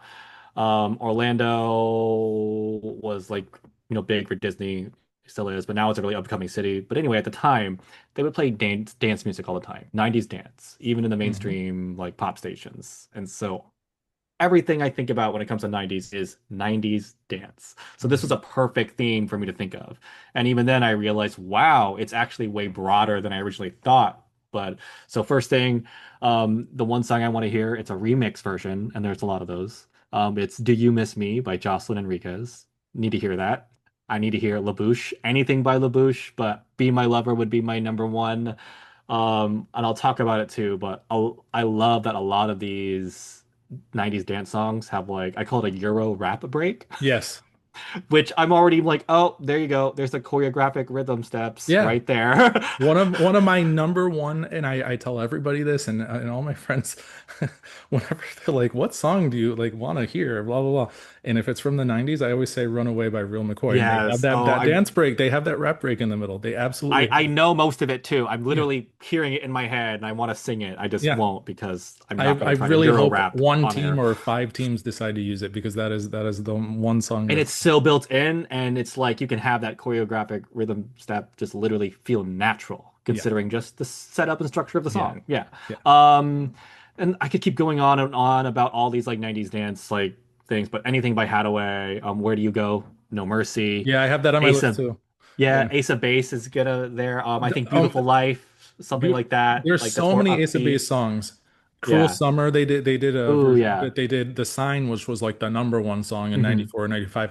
[SPEAKER 2] Orlando was like, big for Disney, still is, but now it's a really upcoming city. But anyway, at the time, they would play dance music all the time, 90s dance, even in the
[SPEAKER 1] Mhm.
[SPEAKER 2] mainstream like pop stations. And so everything I think about when it comes to 90s is 90s dance. So this was
[SPEAKER 1] Mhm.
[SPEAKER 2] a perfect theme for me to think of. And even then I realized, wow, it's actually way broader than I originally thought. But so first thing, the one song I want to hear, it's a remix version, and there's a lot of those. It's Do You Miss Me by Jocelyn Enriquez. Need to hear that. I need to hear LaBouche, anything by LaBouche, but Be My Lover would be my number one. And I'll talk about it too, but I love that a lot of these 90s dance songs have like I call it a Euro rap break,
[SPEAKER 1] Yes.
[SPEAKER 2] which I'm already like, oh, there you go. There's the choreographic rhythm steps
[SPEAKER 1] Yeah.
[SPEAKER 2] right there.
[SPEAKER 1] One of my number one, and I tell everybody this, and all my friends, whenever they're like, "What song do you like want to hear?" Blah blah blah, and if it's from the '90s, I always say "Runaway" by Real McCoy, and they have
[SPEAKER 2] Yes.
[SPEAKER 1] that
[SPEAKER 2] Oh,
[SPEAKER 1] that dance break, they have that rap break in the middle. They absolutely
[SPEAKER 2] I
[SPEAKER 1] have it.
[SPEAKER 2] know most of it too. I'm
[SPEAKER 1] Yeah,
[SPEAKER 2] literally hearing it in my head and I want to sing it. I just
[SPEAKER 1] yeah.
[SPEAKER 2] won't because I'm
[SPEAKER 1] I
[SPEAKER 2] not going
[SPEAKER 1] I
[SPEAKER 2] to try to
[SPEAKER 1] really
[SPEAKER 2] Euro
[SPEAKER 1] hope
[SPEAKER 2] rap
[SPEAKER 1] one
[SPEAKER 2] on
[SPEAKER 1] team
[SPEAKER 2] air.
[SPEAKER 1] or five teams decide to use it because that is the one song
[SPEAKER 2] And
[SPEAKER 1] that
[SPEAKER 2] it's so built in, and it's like you can have that choreographic rhythm step just literally feel natural,
[SPEAKER 1] yeah
[SPEAKER 2] considering just the setup and structure of the
[SPEAKER 1] yeah
[SPEAKER 2] song. Yeah.
[SPEAKER 1] yeah
[SPEAKER 2] Um, and I could keep going on and on about all these like 90s dance like things, but anything by Hadaway, Where Do You Go? No Mercy,
[SPEAKER 1] yeah. I have that on my
[SPEAKER 2] Ace
[SPEAKER 1] list
[SPEAKER 2] of
[SPEAKER 1] too.
[SPEAKER 2] yeah,
[SPEAKER 1] Yeah.
[SPEAKER 2] Ace of Base is gonna there. I
[SPEAKER 1] The-
[SPEAKER 2] think Beautiful Life, something
[SPEAKER 1] Beau-
[SPEAKER 2] like that,
[SPEAKER 1] There's
[SPEAKER 2] like that's
[SPEAKER 1] so
[SPEAKER 2] more
[SPEAKER 1] many Ace of Base
[SPEAKER 2] upbeat.
[SPEAKER 1] songs. Cruel
[SPEAKER 2] Yeah.
[SPEAKER 1] Summer, they did a
[SPEAKER 2] Ooh,
[SPEAKER 1] version of
[SPEAKER 2] yeah.
[SPEAKER 1] it. They did The Sign, which was like the number one song in
[SPEAKER 2] Hmm.
[SPEAKER 1] 94 95.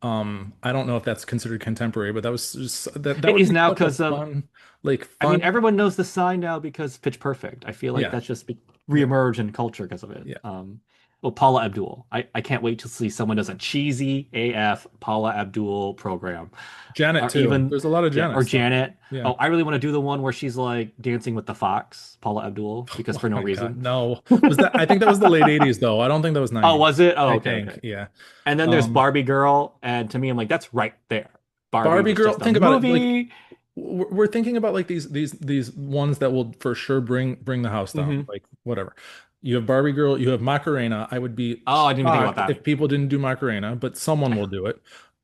[SPEAKER 1] I don't know if that's considered contemporary, but that was just that
[SPEAKER 2] It
[SPEAKER 1] would
[SPEAKER 2] is
[SPEAKER 1] be
[SPEAKER 2] now
[SPEAKER 1] such a
[SPEAKER 2] because of
[SPEAKER 1] fun, like
[SPEAKER 2] I mean,
[SPEAKER 1] fun.
[SPEAKER 2] everyone knows the sign now because Pitch Perfect. I feel like
[SPEAKER 1] Yeah.
[SPEAKER 2] that's just
[SPEAKER 1] Yeah.
[SPEAKER 2] reemerged in culture because of it.
[SPEAKER 1] Yeah.
[SPEAKER 2] Well, Paula Abdul. I can't wait to see someone does a cheesy AF Paula Abdul program.
[SPEAKER 1] Janet
[SPEAKER 2] Or
[SPEAKER 1] too.
[SPEAKER 2] even,
[SPEAKER 1] There's a lot of
[SPEAKER 2] yeah,
[SPEAKER 1] Janet
[SPEAKER 2] or
[SPEAKER 1] stuff.
[SPEAKER 2] Janet.
[SPEAKER 1] Yeah.
[SPEAKER 2] Oh, I really want to do the one where she's like dancing with the fox, Paula Abdul, because
[SPEAKER 1] Oh
[SPEAKER 2] for no
[SPEAKER 1] my God.
[SPEAKER 2] reason.
[SPEAKER 1] No. Was that I think that was the late 80s though. I don't think that was
[SPEAKER 2] Oh,
[SPEAKER 1] 90s.
[SPEAKER 2] was it? Oh,
[SPEAKER 1] I
[SPEAKER 2] okay,
[SPEAKER 1] think.
[SPEAKER 2] okay.
[SPEAKER 1] Yeah.
[SPEAKER 2] And then there's
[SPEAKER 1] Um
[SPEAKER 2] Barbie Girl, and to me, I'm like, that's right there. Barbie
[SPEAKER 1] Barbie
[SPEAKER 2] was
[SPEAKER 1] Girl,
[SPEAKER 2] just a
[SPEAKER 1] think about it. Like
[SPEAKER 2] movie.
[SPEAKER 1] we're thinking about like these ones that will for sure bring the house down,
[SPEAKER 2] Hmm.
[SPEAKER 1] like whatever. You have Barbie Girl, you have Macarena. I would be
[SPEAKER 2] Oh, I didn't even think about
[SPEAKER 1] shocked
[SPEAKER 2] that.
[SPEAKER 1] if people didn't do Macarena, but someone will do it.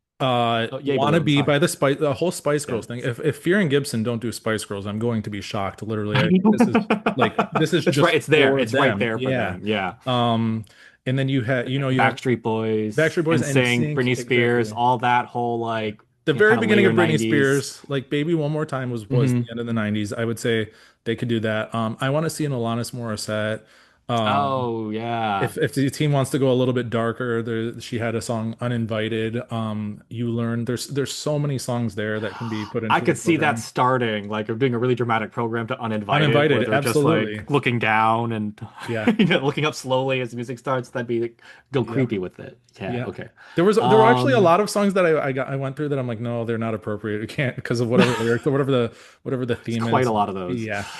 [SPEAKER 2] Oh, yay
[SPEAKER 1] Wanna
[SPEAKER 2] balloons.
[SPEAKER 1] Be
[SPEAKER 2] Hi.
[SPEAKER 1] by the whole Spice Girls thing.
[SPEAKER 2] Yes.
[SPEAKER 1] If Fear and Gibson don't do Spice Girls, I'm going to be shocked. Literally, I think this is
[SPEAKER 2] It's right.
[SPEAKER 1] just
[SPEAKER 2] It's there.
[SPEAKER 1] for
[SPEAKER 2] It's right
[SPEAKER 1] them.
[SPEAKER 2] there for
[SPEAKER 1] Yeah.
[SPEAKER 2] them. Yeah.
[SPEAKER 1] Um, and then you have
[SPEAKER 2] Backstreet Boys,
[SPEAKER 1] Backstreet Boys and
[SPEAKER 2] NSYNC,
[SPEAKER 1] Sync
[SPEAKER 2] Britney Spears,
[SPEAKER 1] exactly.
[SPEAKER 2] all that whole like
[SPEAKER 1] The very
[SPEAKER 2] kind of
[SPEAKER 1] beginning
[SPEAKER 2] later
[SPEAKER 1] of Britney
[SPEAKER 2] 90s.
[SPEAKER 1] Spears, like Baby One More Time was the
[SPEAKER 2] Hmm.
[SPEAKER 1] end of the 90s. I would say they could do that. I want to see an Alanis Morissette. Um,
[SPEAKER 2] Oh yeah.
[SPEAKER 1] if the team wants to go a little bit darker, she had a song Uninvited. You Learn. There's so many songs there that can be put
[SPEAKER 2] I
[SPEAKER 1] into a
[SPEAKER 2] could see that
[SPEAKER 1] program.
[SPEAKER 2] starting, like of doing a really dramatic program to Uninvited, where
[SPEAKER 1] Uninvited,
[SPEAKER 2] they're just like
[SPEAKER 1] absolutely.
[SPEAKER 2] looking down and
[SPEAKER 1] Yeah.
[SPEAKER 2] looking up slowly as the music starts. That'd be like, go
[SPEAKER 1] Yeah.
[SPEAKER 2] creepy with it. Yeah,
[SPEAKER 1] Yeah.
[SPEAKER 2] okay.
[SPEAKER 1] There were actually a
[SPEAKER 2] Um,
[SPEAKER 1] lot of songs that I went through that I'm like, no, they're not appropriate. We can't because of whatever lyrics or whatever the
[SPEAKER 2] It's
[SPEAKER 1] theme
[SPEAKER 2] quite a
[SPEAKER 1] is.
[SPEAKER 2] lot of those.
[SPEAKER 1] Yeah.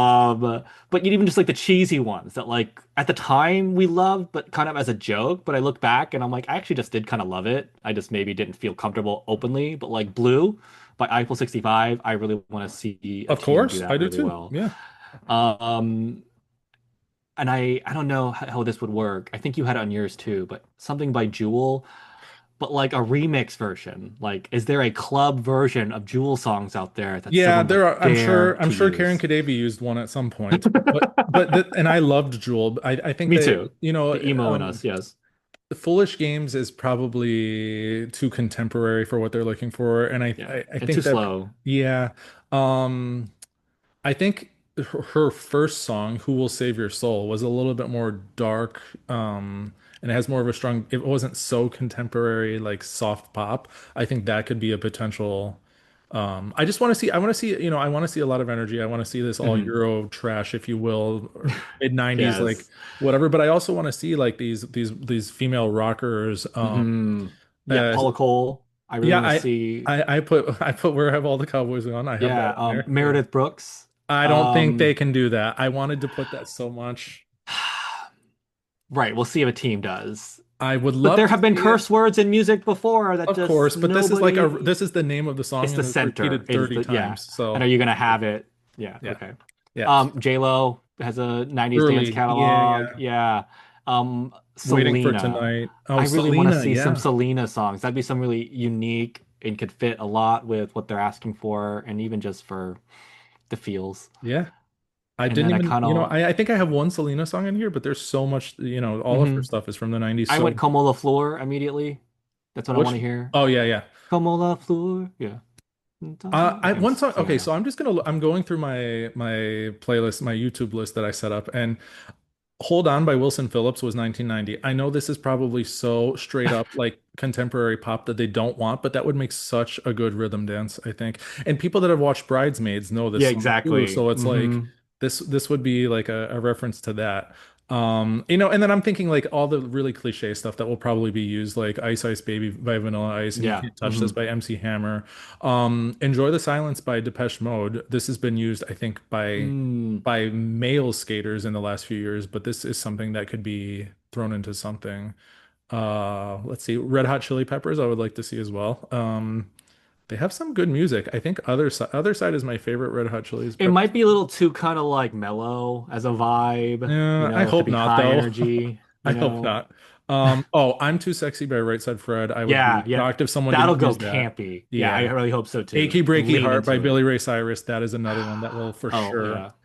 [SPEAKER 2] But even just like the cheesy ones that like at the time we loved, but kind of as a joke. But I look back and I'm like, I actually just did kind of love it. I just maybe didn't feel comfortable openly. But like Blue by Eiffel 65, I really want to see a
[SPEAKER 1] Of
[SPEAKER 2] team do
[SPEAKER 1] course, I
[SPEAKER 2] that
[SPEAKER 1] do
[SPEAKER 2] really
[SPEAKER 1] too.
[SPEAKER 2] well.
[SPEAKER 1] Yeah.
[SPEAKER 2] Um, and I don't know how this would work. I think you had it on yours too, but something by Jewel, but like a remix version. Like, is there a club version of Jewel songs out there that
[SPEAKER 1] Yeah,
[SPEAKER 2] someone would
[SPEAKER 1] there are.
[SPEAKER 2] dare
[SPEAKER 1] I'm
[SPEAKER 2] to
[SPEAKER 1] sure Karen
[SPEAKER 2] use?
[SPEAKER 1] Kadavi used one at some point. And I loved Jewel. I think
[SPEAKER 2] Me
[SPEAKER 1] that,
[SPEAKER 2] too. The emo in us, yes.
[SPEAKER 1] Foolish Games is probably too contemporary for what they're looking for, and
[SPEAKER 2] Yeah,
[SPEAKER 1] I
[SPEAKER 2] and too
[SPEAKER 1] think that,
[SPEAKER 2] slow.
[SPEAKER 1] yeah, um, I think her first song, "Who Will Save Your Soul," was a little bit more dark, and it has more of a strong. It wasn't so contemporary like soft pop. I think that could be a potential. I just want to see. I want to see. I want to see a lot of energy. I want to see this all
[SPEAKER 2] Mhm.
[SPEAKER 1] Euro trash, if you will, mid '90s, like
[SPEAKER 2] Yes.
[SPEAKER 1] whatever. But I also want to see like these female rockers.
[SPEAKER 2] Hmm. Yeah,
[SPEAKER 1] Uh,
[SPEAKER 2] Paula Cole. I really
[SPEAKER 1] yeah,
[SPEAKER 2] want to see.
[SPEAKER 1] I put Where Have All the Cowboys Gone? I have that
[SPEAKER 2] Yeah,
[SPEAKER 1] on there. Yeah.
[SPEAKER 2] Meredith Brooks.
[SPEAKER 1] I don't think they
[SPEAKER 2] Um,
[SPEAKER 1] can do that. I wanted to put that so much.
[SPEAKER 2] right, we'll see if a team does.
[SPEAKER 1] I would
[SPEAKER 2] But
[SPEAKER 1] love
[SPEAKER 2] there
[SPEAKER 1] to
[SPEAKER 2] have been
[SPEAKER 1] see it,
[SPEAKER 2] curse words in music before that
[SPEAKER 1] of
[SPEAKER 2] just
[SPEAKER 1] course, but
[SPEAKER 2] nobody.
[SPEAKER 1] this is the name of the
[SPEAKER 2] It's
[SPEAKER 1] song
[SPEAKER 2] the
[SPEAKER 1] and it's
[SPEAKER 2] center.
[SPEAKER 1] repeated
[SPEAKER 2] Is
[SPEAKER 1] 30
[SPEAKER 2] the yeah.
[SPEAKER 1] times.
[SPEAKER 2] And are
[SPEAKER 1] So,
[SPEAKER 2] you gonna have it? Yeah,
[SPEAKER 1] yeah.
[SPEAKER 2] okay.
[SPEAKER 1] Yeah.
[SPEAKER 2] J-Lo has a 90s dance
[SPEAKER 1] Early. Yeah,
[SPEAKER 2] catalog.
[SPEAKER 1] yeah.
[SPEAKER 2] Yeah.
[SPEAKER 1] Waiting for
[SPEAKER 2] Selena.
[SPEAKER 1] Tonight. Oh,
[SPEAKER 2] I really want to
[SPEAKER 1] Selena,
[SPEAKER 2] see some
[SPEAKER 1] yeah.
[SPEAKER 2] Selena songs. That'd be some really unique and could fit a lot with what they're asking for and even just for the feels.
[SPEAKER 1] Yeah. I
[SPEAKER 2] And
[SPEAKER 1] didn't
[SPEAKER 2] then I
[SPEAKER 1] even,
[SPEAKER 2] kind of
[SPEAKER 1] I think I have one Selena song in here, but there's so much, all of her
[SPEAKER 2] mhm.
[SPEAKER 1] stuff is from the 90s.
[SPEAKER 2] I went
[SPEAKER 1] So,
[SPEAKER 2] Como La Flor immediately. That's what I want
[SPEAKER 1] which,
[SPEAKER 2] to hear.
[SPEAKER 1] oh, yeah, yeah.
[SPEAKER 2] Como La Flor. Yeah.
[SPEAKER 1] I
[SPEAKER 2] Okay, I'm
[SPEAKER 1] one song.
[SPEAKER 2] singing
[SPEAKER 1] Okay,
[SPEAKER 2] now.
[SPEAKER 1] so I'm going through my playlist, my YouTube list that I set up, and Hold On by Wilson Phillips was 1990. I know this is probably so straight up like contemporary pop that they don't want, but that would make such a good rhythm dance, I think. And people that have watched Bridesmaids know this
[SPEAKER 2] Yeah,
[SPEAKER 1] song too,
[SPEAKER 2] exactly.
[SPEAKER 1] so it's like this would be like a reference to that. And then I'm thinking like all the really cliche stuff that will probably be used, like Ice Ice Baby by Vanilla Ice and You
[SPEAKER 2] Yeah.
[SPEAKER 1] Can't Touch This by MC Hammer. Enjoy the Silence by Depeche Mode. This has been used, I think,
[SPEAKER 2] Mm.
[SPEAKER 1] by male skaters in the last few years, but this is something that could be thrown into something. Let's see, Red Hot Chili Peppers, I would like to see as well. They have some good music. I think Other Side is my favorite Red Hot Chili
[SPEAKER 2] It
[SPEAKER 1] Peppers.
[SPEAKER 2] might be a little too kind of like mellow as a vibe,
[SPEAKER 1] Yeah, I
[SPEAKER 2] to
[SPEAKER 1] hope
[SPEAKER 2] be
[SPEAKER 1] not
[SPEAKER 2] high
[SPEAKER 1] though.
[SPEAKER 2] energy,
[SPEAKER 1] I hope not. I'm Too Sexy by Right Said Fred. I would
[SPEAKER 2] Yeah,
[SPEAKER 1] be
[SPEAKER 2] yeah.
[SPEAKER 1] shocked if someone
[SPEAKER 2] That'll
[SPEAKER 1] didn't
[SPEAKER 2] go
[SPEAKER 1] use that.
[SPEAKER 2] campy. Yeah, I
[SPEAKER 1] Yeah.
[SPEAKER 2] really hope so too.
[SPEAKER 1] Achy Breaky
[SPEAKER 2] Lean
[SPEAKER 1] Heart by
[SPEAKER 2] into it.
[SPEAKER 1] Billy Ray Cyrus. That is another one that will for
[SPEAKER 2] Oh,
[SPEAKER 1] sure.
[SPEAKER 2] yeah.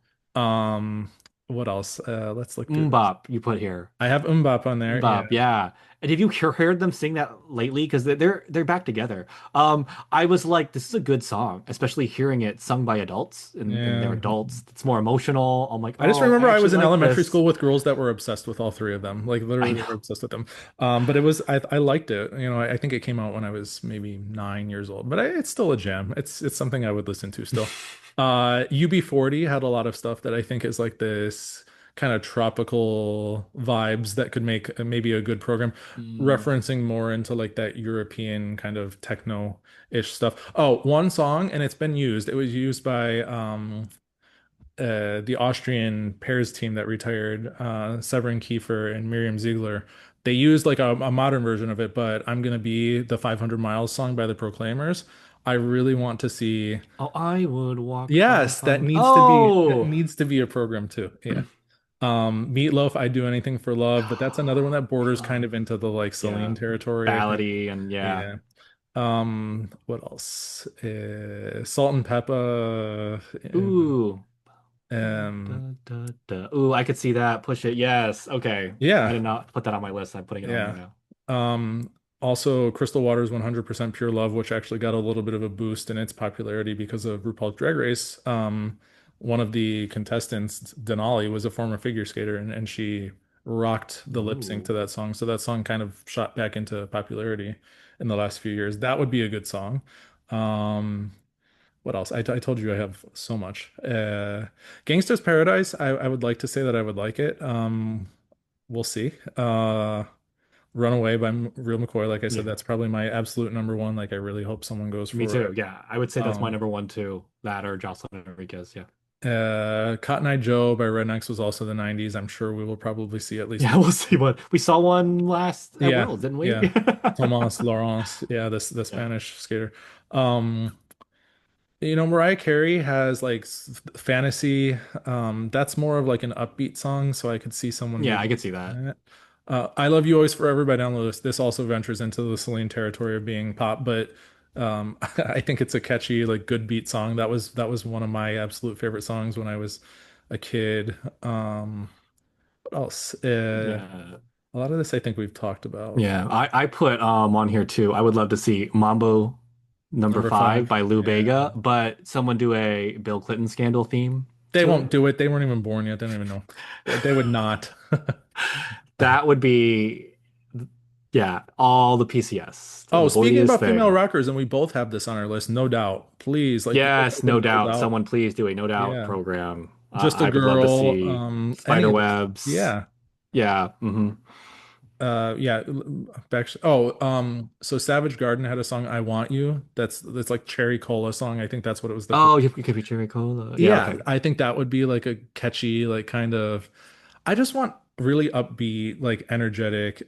[SPEAKER 1] What else? Let's look through this.
[SPEAKER 2] Mbop, you put here.
[SPEAKER 1] I have Mbop on there. Yeah.
[SPEAKER 2] Mbop, yeah. And have you heard them sing that lately? Because they're back together. I was like, this is a good song, especially hearing it sung by adults and they're
[SPEAKER 1] Yeah.
[SPEAKER 2] adults. It's more emotional. I'm like,
[SPEAKER 1] I just
[SPEAKER 2] oh, I
[SPEAKER 1] remember I
[SPEAKER 2] actually
[SPEAKER 1] was in
[SPEAKER 2] like
[SPEAKER 1] elementary
[SPEAKER 2] this.
[SPEAKER 1] school with girls that were obsessed with all three of them. Like
[SPEAKER 2] I
[SPEAKER 1] literally they were
[SPEAKER 2] know.
[SPEAKER 1] obsessed with them. But I liked it. I think it came out when I was maybe 9 years old, but it's still a jam. It's something I would listen to still. UB40 had a lot of stuff that I think is like this kind of tropical vibes that could make maybe a good program,
[SPEAKER 2] Mm.
[SPEAKER 1] referencing more into like that European kind of techno-ish stuff. Oh, one song, and it's been used. It was used by the Austrian pairs team that retired, Severin Kiefer and Miriam Ziegler. They used like a modern version of it, but I'm Gonna Be the 500 Miles song by the Proclaimers. I really want to see.
[SPEAKER 2] Oh, I would walk
[SPEAKER 1] Yes,
[SPEAKER 2] 500.
[SPEAKER 1] that
[SPEAKER 2] Oh,
[SPEAKER 1] needs to be a program too. Yeah. Meatloaf, I'd Do Anything for Love, but that's another one that borders kind
[SPEAKER 2] Meatloaf.
[SPEAKER 1] of into the like Celine
[SPEAKER 2] Yeah.
[SPEAKER 1] territory, I think.
[SPEAKER 2] Ballady and yeah.
[SPEAKER 1] Yeah. What else? Salt and Pepper.
[SPEAKER 2] Ooh. Da,
[SPEAKER 1] Um,
[SPEAKER 2] da, da, da. Ooh, I could see that. Push it. Yes. Okay. I
[SPEAKER 1] yeah.
[SPEAKER 2] did not put that on my list. I'm putting it on there
[SPEAKER 1] Yeah.
[SPEAKER 2] now.
[SPEAKER 1] Also Crystal Waters 100% Pure Love, which actually got a little bit of a boost in its popularity because of RuPaul's Drag Race. One of the contestants, Denali, was a former figure skater and she rocked the lip sync
[SPEAKER 2] Ooh.
[SPEAKER 1] to that song. So that song kind of shot back into popularity in the last few years. That would be a good song. Um, what else? I told you I have so much. Gangsta's Paradise, I would like to say that I would like it. We'll see. Runaway by Real McCoy, like I said,
[SPEAKER 2] Yeah.
[SPEAKER 1] that's probably my absolute number one. Like I really hope someone goes
[SPEAKER 2] Me
[SPEAKER 1] for it.
[SPEAKER 2] too. Yeah. I would say that's my
[SPEAKER 1] Um,
[SPEAKER 2] number one too. That or Jocelyn Enriquez. Yeah.
[SPEAKER 1] Cotton Eye Joe by Rednecks was also the 90s. I'm sure we will probably see at least
[SPEAKER 2] Yeah,
[SPEAKER 1] one.
[SPEAKER 2] we'll see what we saw one last at
[SPEAKER 1] Yeah,
[SPEAKER 2] Worlds, didn't we?
[SPEAKER 1] yeah. Tomas Lawrence, yeah, this the
[SPEAKER 2] Yeah.
[SPEAKER 1] Spanish skater. Um, Mariah Carey has like fantasy. That's more of like an upbeat song, so I could see someone
[SPEAKER 2] Yeah,
[SPEAKER 1] maybe
[SPEAKER 2] I could see
[SPEAKER 1] doing
[SPEAKER 2] that.
[SPEAKER 1] that. I Love You Always Forever by Down the List. This also ventures into the Celine territory of being pop, but I think it's a catchy, like good beat song. That was one of my absolute favorite songs when I was a kid. What else?
[SPEAKER 2] Yeah.
[SPEAKER 1] A lot of this I think we've talked about.
[SPEAKER 2] Yeah, I put on here too. I would love to see Mambo number
[SPEAKER 1] Number
[SPEAKER 2] five
[SPEAKER 1] five.
[SPEAKER 2] by Lou
[SPEAKER 1] Yeah.
[SPEAKER 2] Bega, but someone do a Bill Clinton scandal theme
[SPEAKER 1] They
[SPEAKER 2] to
[SPEAKER 1] won't
[SPEAKER 2] it.
[SPEAKER 1] do it. They weren't even born yet. They don't even know. They would not.
[SPEAKER 2] That would be, yeah, all the PCS, the
[SPEAKER 1] Oh, speaking
[SPEAKER 2] bulliest
[SPEAKER 1] about female
[SPEAKER 2] thing.
[SPEAKER 1] rockers, and we both have this on our list, no doubt. Please, like
[SPEAKER 2] Yes,
[SPEAKER 1] open
[SPEAKER 2] no
[SPEAKER 1] those
[SPEAKER 2] doubt.
[SPEAKER 1] out.
[SPEAKER 2] Someone please do a no doubt
[SPEAKER 1] Yeah.
[SPEAKER 2] program.
[SPEAKER 1] Just a
[SPEAKER 2] I would love to
[SPEAKER 1] girl,
[SPEAKER 2] see
[SPEAKER 1] any
[SPEAKER 2] spider
[SPEAKER 1] of this.
[SPEAKER 2] webs.
[SPEAKER 1] Yeah.
[SPEAKER 2] Yeah.
[SPEAKER 1] Yeah. Back. Oh, so Savage Garden had a song "I Want You." That's like Cherry Cola song. I think that's what it was.
[SPEAKER 2] Oh, you could be Cherry Cola. Yeah,
[SPEAKER 1] Yeah,
[SPEAKER 2] okay.
[SPEAKER 1] I think that would be like a catchy, like kind of. I just want really upbeat, like energetic,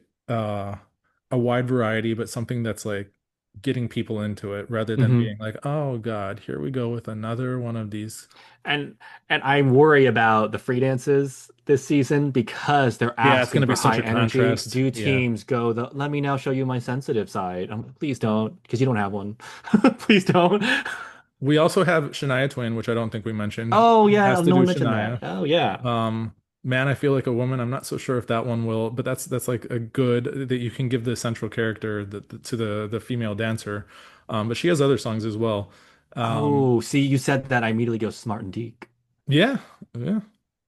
[SPEAKER 1] a wide variety, but something that's like getting people into it rather than being
[SPEAKER 2] hmm
[SPEAKER 1] like, oh God, here we go with another one of these.
[SPEAKER 2] And I worry about the free dances this season because they're
[SPEAKER 1] Yeah, it's
[SPEAKER 2] asking
[SPEAKER 1] gonna
[SPEAKER 2] for
[SPEAKER 1] be such
[SPEAKER 2] high
[SPEAKER 1] a
[SPEAKER 2] energy.
[SPEAKER 1] contrast.
[SPEAKER 2] Do
[SPEAKER 1] Yeah.
[SPEAKER 2] teams go the let me now show you my sensitive side? Please don't, because you don't have one. Please don't.
[SPEAKER 1] We also have Shania Twain, which I don't think we mentioned.
[SPEAKER 2] Oh
[SPEAKER 1] It
[SPEAKER 2] yeah,
[SPEAKER 1] has to
[SPEAKER 2] no
[SPEAKER 1] do
[SPEAKER 2] one mentioned that.
[SPEAKER 1] Shania.
[SPEAKER 2] Oh yeah.
[SPEAKER 1] Man, I Feel Like a Woman. I'm not so sure if that one will, but that's like a good that you can give the central character to the female dancer. But she has other songs as well. Um,
[SPEAKER 2] Oh, see, you said that. I immediately go Smart and Deke.
[SPEAKER 1] yeah, yeah.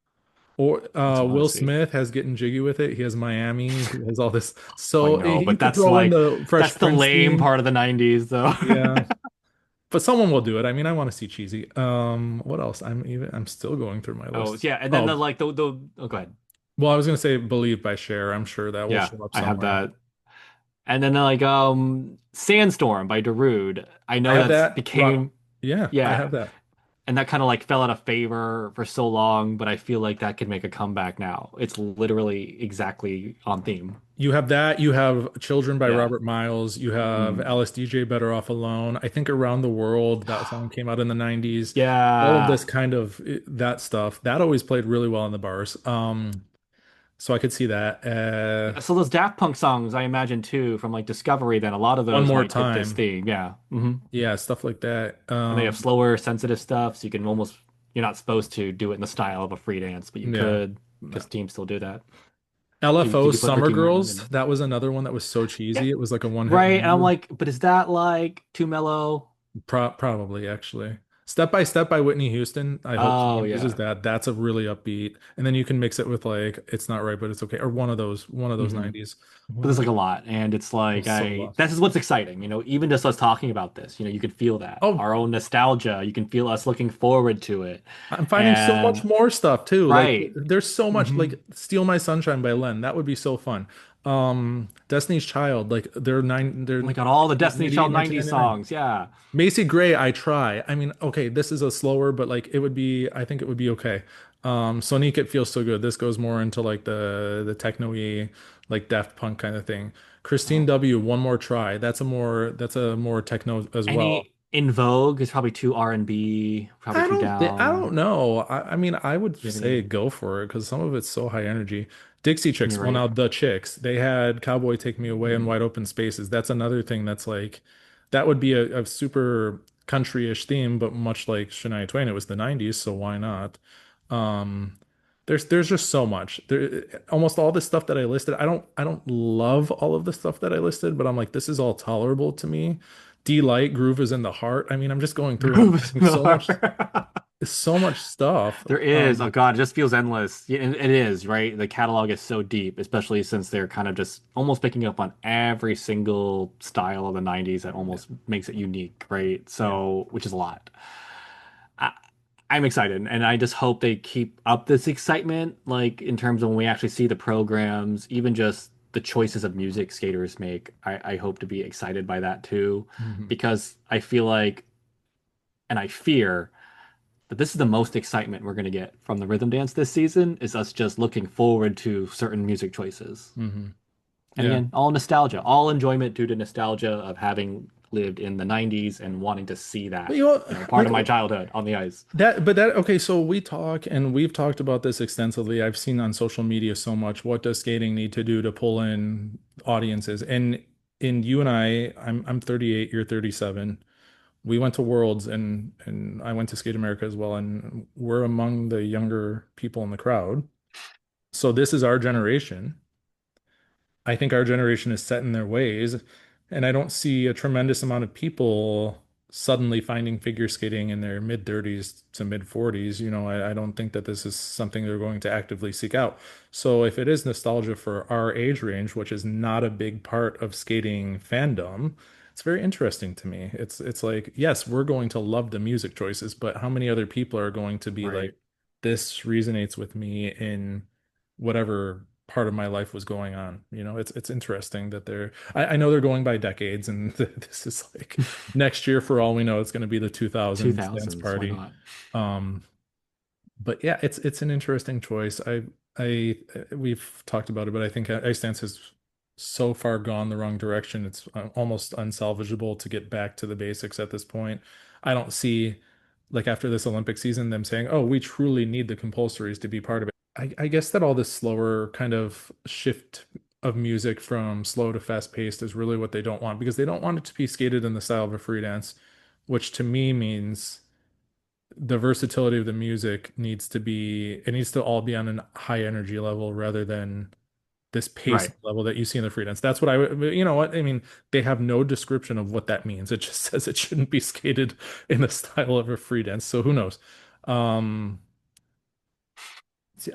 [SPEAKER 1] Or
[SPEAKER 2] That's what I want
[SPEAKER 1] Will
[SPEAKER 2] to see.
[SPEAKER 1] Smith has Getting Jiggy with It. He has Miami. He has all this.
[SPEAKER 2] I
[SPEAKER 1] So
[SPEAKER 2] know,
[SPEAKER 1] you
[SPEAKER 2] but
[SPEAKER 1] could throw in the Fresh
[SPEAKER 2] that's the
[SPEAKER 1] Prince
[SPEAKER 2] lame
[SPEAKER 1] theme.
[SPEAKER 2] part of the 90s though.
[SPEAKER 1] Yeah. But someone will do it. I mean, I want to see cheesy. What else? I'm still going through my
[SPEAKER 2] Oh
[SPEAKER 1] list.
[SPEAKER 2] yeah, and then the
[SPEAKER 1] Oh,
[SPEAKER 2] like the oh go ahead.
[SPEAKER 1] well, I was gonna say Believe by Cher. I'm sure that will
[SPEAKER 2] Yeah,
[SPEAKER 1] show up
[SPEAKER 2] I have
[SPEAKER 1] somewhere.
[SPEAKER 2] that. And then like Sandstorm by Darude. I
[SPEAKER 1] I
[SPEAKER 2] know
[SPEAKER 1] have
[SPEAKER 2] that's
[SPEAKER 1] that. Rock.
[SPEAKER 2] became
[SPEAKER 1] Yeah, I have
[SPEAKER 2] yeah,
[SPEAKER 1] that.
[SPEAKER 2] and that kind of like fell out of favor for so long, but I feel like that could make a comeback now. It's literally exactly on theme.
[SPEAKER 1] You have that. You have Children by
[SPEAKER 2] Yeah.
[SPEAKER 1] Robert Miles. You have
[SPEAKER 2] Mm.
[SPEAKER 1] LSDJ Better Off Alone. I think Around the World, that song came out in the 90s. All of
[SPEAKER 2] Yeah.
[SPEAKER 1] this kind of that stuff. That always played really well in the bars. So I could see that.
[SPEAKER 2] Yeah, so those Daft Punk songs, I imagine too, from like Discovery, then a lot of
[SPEAKER 1] One
[SPEAKER 2] those
[SPEAKER 1] More
[SPEAKER 2] might fit this
[SPEAKER 1] Time.
[SPEAKER 2] theme. Yeah.
[SPEAKER 1] Yeah, stuff like that.
[SPEAKER 2] And they have slower, sensitive stuff, so you can almost you're not supposed to do it in the style of a free dance, but you
[SPEAKER 1] Yeah.
[SPEAKER 2] could because teams still do that.
[SPEAKER 1] LFO
[SPEAKER 2] Did you put
[SPEAKER 1] Summer
[SPEAKER 2] Ricky Martin
[SPEAKER 1] Girls.
[SPEAKER 2] in?
[SPEAKER 1] That was another one that was so
[SPEAKER 2] Yeah,
[SPEAKER 1] cheesy. It was like a one-hit
[SPEAKER 2] right. And I'm
[SPEAKER 1] wonder.
[SPEAKER 2] like, but is that like too mellow?
[SPEAKER 1] Probably actually. Step by Step by Whitney Houston. I hope
[SPEAKER 2] Oh
[SPEAKER 1] someone uses
[SPEAKER 2] yeah.
[SPEAKER 1] that. That's a really upbeat. And then you can mix it with like It's Not Right, but It's Okay, or one of those
[SPEAKER 2] hmm
[SPEAKER 1] 90s.
[SPEAKER 2] But
[SPEAKER 1] What
[SPEAKER 2] there's
[SPEAKER 1] else?
[SPEAKER 2] like a lot, and it's
[SPEAKER 1] I'm
[SPEAKER 2] like
[SPEAKER 1] so
[SPEAKER 2] I
[SPEAKER 1] lost.
[SPEAKER 2] this is what's exciting, even just us talking about this, you could feel that
[SPEAKER 1] Oh,
[SPEAKER 2] our own nostalgia. You can feel us looking forward to it,
[SPEAKER 1] I'm finding so much
[SPEAKER 2] and
[SPEAKER 1] more stuff too. Like
[SPEAKER 2] right.
[SPEAKER 1] there's so much
[SPEAKER 2] hmm
[SPEAKER 1] like Steal My Sunshine by Len. That would be so fun. Destiny's Child, like they're
[SPEAKER 2] Oh my God, all the Destiny
[SPEAKER 1] 1988,
[SPEAKER 2] Child 90s
[SPEAKER 1] 1999.
[SPEAKER 2] songs. Yeah.
[SPEAKER 1] Macy Gray, I try. I mean, okay, this is a slower, but like it would be, I think it would be okay. Sonique, It Feels So Good. This goes more into like the techno-y, like Daft Punk kind of thing. Christine
[SPEAKER 2] Oh.
[SPEAKER 1] W, One More Try. That's a more techno as well.
[SPEAKER 2] Any In Vogue is probably too R&B, probably too
[SPEAKER 1] I
[SPEAKER 2] down.
[SPEAKER 1] don't know. I mean, I would
[SPEAKER 2] Do you have
[SPEAKER 1] say
[SPEAKER 2] any?
[SPEAKER 1] go for it because some of it's so high energy. Dixie Chicks,
[SPEAKER 2] You're
[SPEAKER 1] well
[SPEAKER 2] right.
[SPEAKER 1] now the Chicks, they had Cowboy Take Me Away in
[SPEAKER 2] Mm.
[SPEAKER 1] Wide Open Spaces. That's another thing that's like that would be a super country-ish theme, but much like Shania Twain, it was the 90s, so why not? Um there's just so much. There almost all the stuff that I listed. I don't love all of the stuff that I listed, but I'm like, this is all tolerable to me. Delight, Groove is in the Heart. I mean, I'm just going through and I'm
[SPEAKER 2] Grooves
[SPEAKER 1] finding
[SPEAKER 2] in the
[SPEAKER 1] so much
[SPEAKER 2] heart.
[SPEAKER 1] so much stuff.
[SPEAKER 2] There is. Oh God, it just feels endless. Yeah, and it is, right? The catalog is so deep, especially since they're kind of just almost picking up on every single style of the 90s that
[SPEAKER 1] Yeah,
[SPEAKER 2] almost makes it unique, right?
[SPEAKER 1] yeah.
[SPEAKER 2] So, which is a lot. I, I'm excited, and I just hope they keep up this excitement, like in terms of when we actually see the programs, even just the choices of music skaters make. I hope to be excited by that too,
[SPEAKER 1] Mhm.
[SPEAKER 2] because I feel like, and I fear but this is the most excitement we're going to get from the rhythm dance this season is us just looking forward to certain music choices.
[SPEAKER 1] Mhm.
[SPEAKER 2] And
[SPEAKER 1] Yeah.
[SPEAKER 2] again, all nostalgia, all enjoyment due to nostalgia of having lived in the 90s and wanting to see
[SPEAKER 1] But
[SPEAKER 2] that,
[SPEAKER 1] you know,
[SPEAKER 2] part
[SPEAKER 1] like
[SPEAKER 2] of my childhood on the ice.
[SPEAKER 1] okay, so we talk and we've talked about this extensively. I've seen on social media so much. What does skating need to do to pull in audiences? And in you and I'm 38, you're 37. We went to Worlds and I went to Skate America as well, and we're among the younger people in the crowd. So this is our generation. I think our generation is set in their ways, and I don't see a tremendous amount of people suddenly finding figure skating in their mid 30s to mid 40s. I don't think that this is something they're going to actively seek out. So if it is nostalgia for our age range, which is not a big part of skating fandom, it's very interesting to me. It's like, yes, we're going to love the music choices, but how many other people are going to be like,
[SPEAKER 2] Right.
[SPEAKER 1] this resonates with me in whatever part of my life was going on. It's interesting that I know they're going by decades, and this is like next year for all we know, it's going to be the 2000s dance
[SPEAKER 2] 2000s, why
[SPEAKER 1] party.
[SPEAKER 2] not?
[SPEAKER 1] Um, but yeah, it's an interesting choice. I we've talked about it, but I think Ice Dance has so far gone the wrong direction. It's almost unsalvageable to get back to the basics at this point. I don't see like after this Olympic season them saying, "Oh, we truly need the compulsories to be part of it." I guess that all this slower kind of shift of music from slow to fast paced is really what they don't want because they don't want it to be skated in the style of a free dance, which to me means the versatility of the music it needs to all be on a high energy level rather than this pace
[SPEAKER 2] Right.
[SPEAKER 1] level that you see in the free dance. That's what you know what I mean. They have no description of what that means. It just says it shouldn't be skated in the style of a free dance. So who knows? Um, see,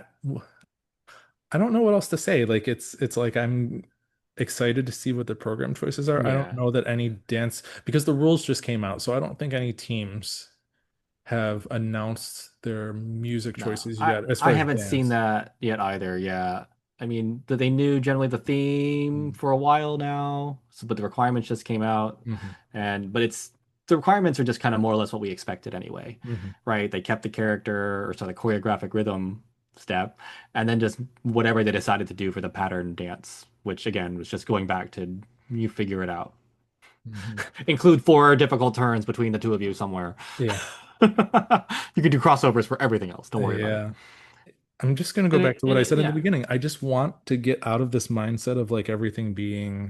[SPEAKER 1] I don't know what else to say. Like it's like I'm excited to see what the program choices are. I don't
[SPEAKER 2] Yeah.
[SPEAKER 1] know that any dance because the rules just came out, so I don't think any teams have announced their music
[SPEAKER 2] No,
[SPEAKER 1] choices
[SPEAKER 2] I
[SPEAKER 1] yet as
[SPEAKER 2] I
[SPEAKER 1] far as
[SPEAKER 2] haven't seen
[SPEAKER 1] dance.
[SPEAKER 2] that yet either. Yeah. I mean, that they knew generally the theme for a while now, so, but the requirements just came out,
[SPEAKER 1] Hmm.
[SPEAKER 2] and but it's the requirements are just kind of more or less what we expected anyway,
[SPEAKER 1] Hmm.
[SPEAKER 2] right? They kept the character or sort of choreographic rhythm step, and then just whatever they decided to do for the pattern dance, which again was just going back to you figure it out.
[SPEAKER 1] Hmm.
[SPEAKER 2] Include four difficult turns between the two of you somewhere.
[SPEAKER 1] Yeah.
[SPEAKER 2] You can do crossovers for everything else. Don't worry about it.
[SPEAKER 1] Yeah. I'm just gonna go
[SPEAKER 2] And
[SPEAKER 1] back
[SPEAKER 2] it,
[SPEAKER 1] to what
[SPEAKER 2] and
[SPEAKER 1] I
[SPEAKER 2] it,
[SPEAKER 1] said in the
[SPEAKER 2] yeah.
[SPEAKER 1] beginning. I just want to get out of this mindset of like everything being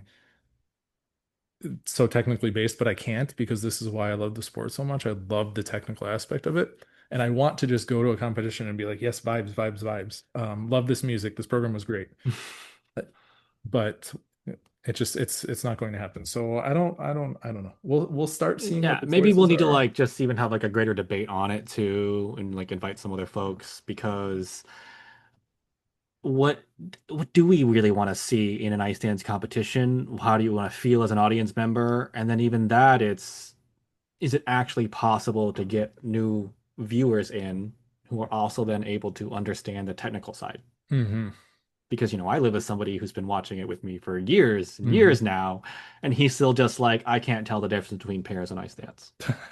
[SPEAKER 1] so technically based, but I can't because this is why I love the sport so much. I love the technical aspect of it. And I want to just go to a competition and be like, yes, vibes, vibes, vibes. Love this music. This program was great. But it's not going to happen. So I don't know. We'll start seeing what
[SPEAKER 2] Yeah,
[SPEAKER 1] the
[SPEAKER 2] maybe we'll
[SPEAKER 1] choices
[SPEAKER 2] need to
[SPEAKER 1] are.
[SPEAKER 2] like just even have like a greater debate on it too, and like invite some other folks because what what do we really want to see in an ice dance competition? How do you want to feel as an audience member? And then even that, it's is it actually possible to get new viewers in who are also then able to understand the technical side?
[SPEAKER 1] Hmm.
[SPEAKER 2] Because I live as somebody who's been watching it with me for years and
[SPEAKER 1] Hmm.
[SPEAKER 2] years now, and he's still just like, I can't tell the difference between pairs and ice dance.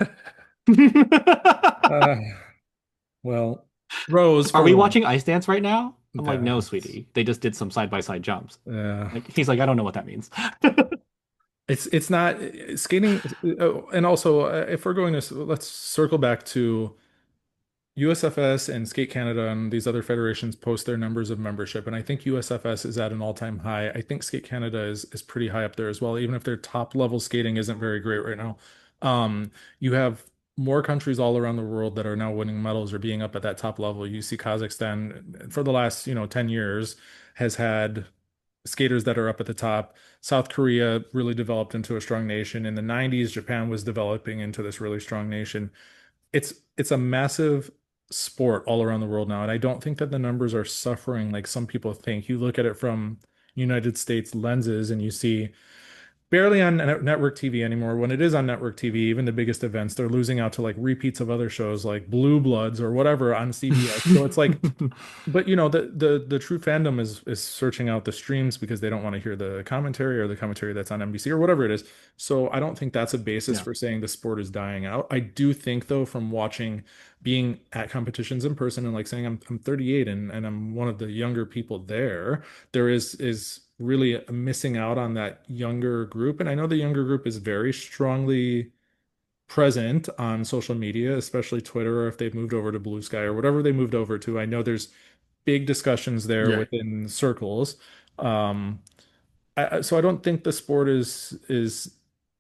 [SPEAKER 1] uh, well, Rose
[SPEAKER 2] Are
[SPEAKER 1] for
[SPEAKER 2] we
[SPEAKER 1] one.
[SPEAKER 2] watching ice dance right now? I'm like, no,
[SPEAKER 1] That's
[SPEAKER 2] sweetie. They just did some side by side jumps.
[SPEAKER 1] uh,
[SPEAKER 2] Like he's like, I don't know what that means.
[SPEAKER 1] it's not skating. And also, if we're going to let's circle back to USFS and Skate Canada and these other federations post their numbers of membership, and I think USFS is at an all-time high. I think Skate Canada is pretty high up there as well, even if their top level skating isn't very great right now. You have more countries all around the world that are now winning medals or being up at that top level. You see Kazakhstan for the last 10 years has had skaters that are up at the top. South Korea really developed into a strong nation. In the 90s, Japan was developing into this really strong nation. It's a massive sport all around the world now, and I don't think that the numbers are suffering like some people think. You look at it from United States lenses and you see barely on network TV anymore. When it is on network TV, even the biggest events, they're losing out to like repeats of other shows like Blue Bloods or whatever on CBS. So it's like, but the true fandom is searching out the streams because they don't want to hear the commentary or the commentary that's on NBC or whatever it is. So I don't think that's a basis
[SPEAKER 2] Yeah.
[SPEAKER 1] for saying the sport is dying out. I do think though, from watching being at competitions in person and like saying I'm 38 and I'm one of the younger people there, there is really missing out on that younger group. And I know the younger group is very strongly present on social media, especially Twitter, or if they've moved over to Blue Sky or whatever they moved over to. I know there's big discussions there
[SPEAKER 2] Yeah.
[SPEAKER 1] within circles. Um, so I don't think the sport is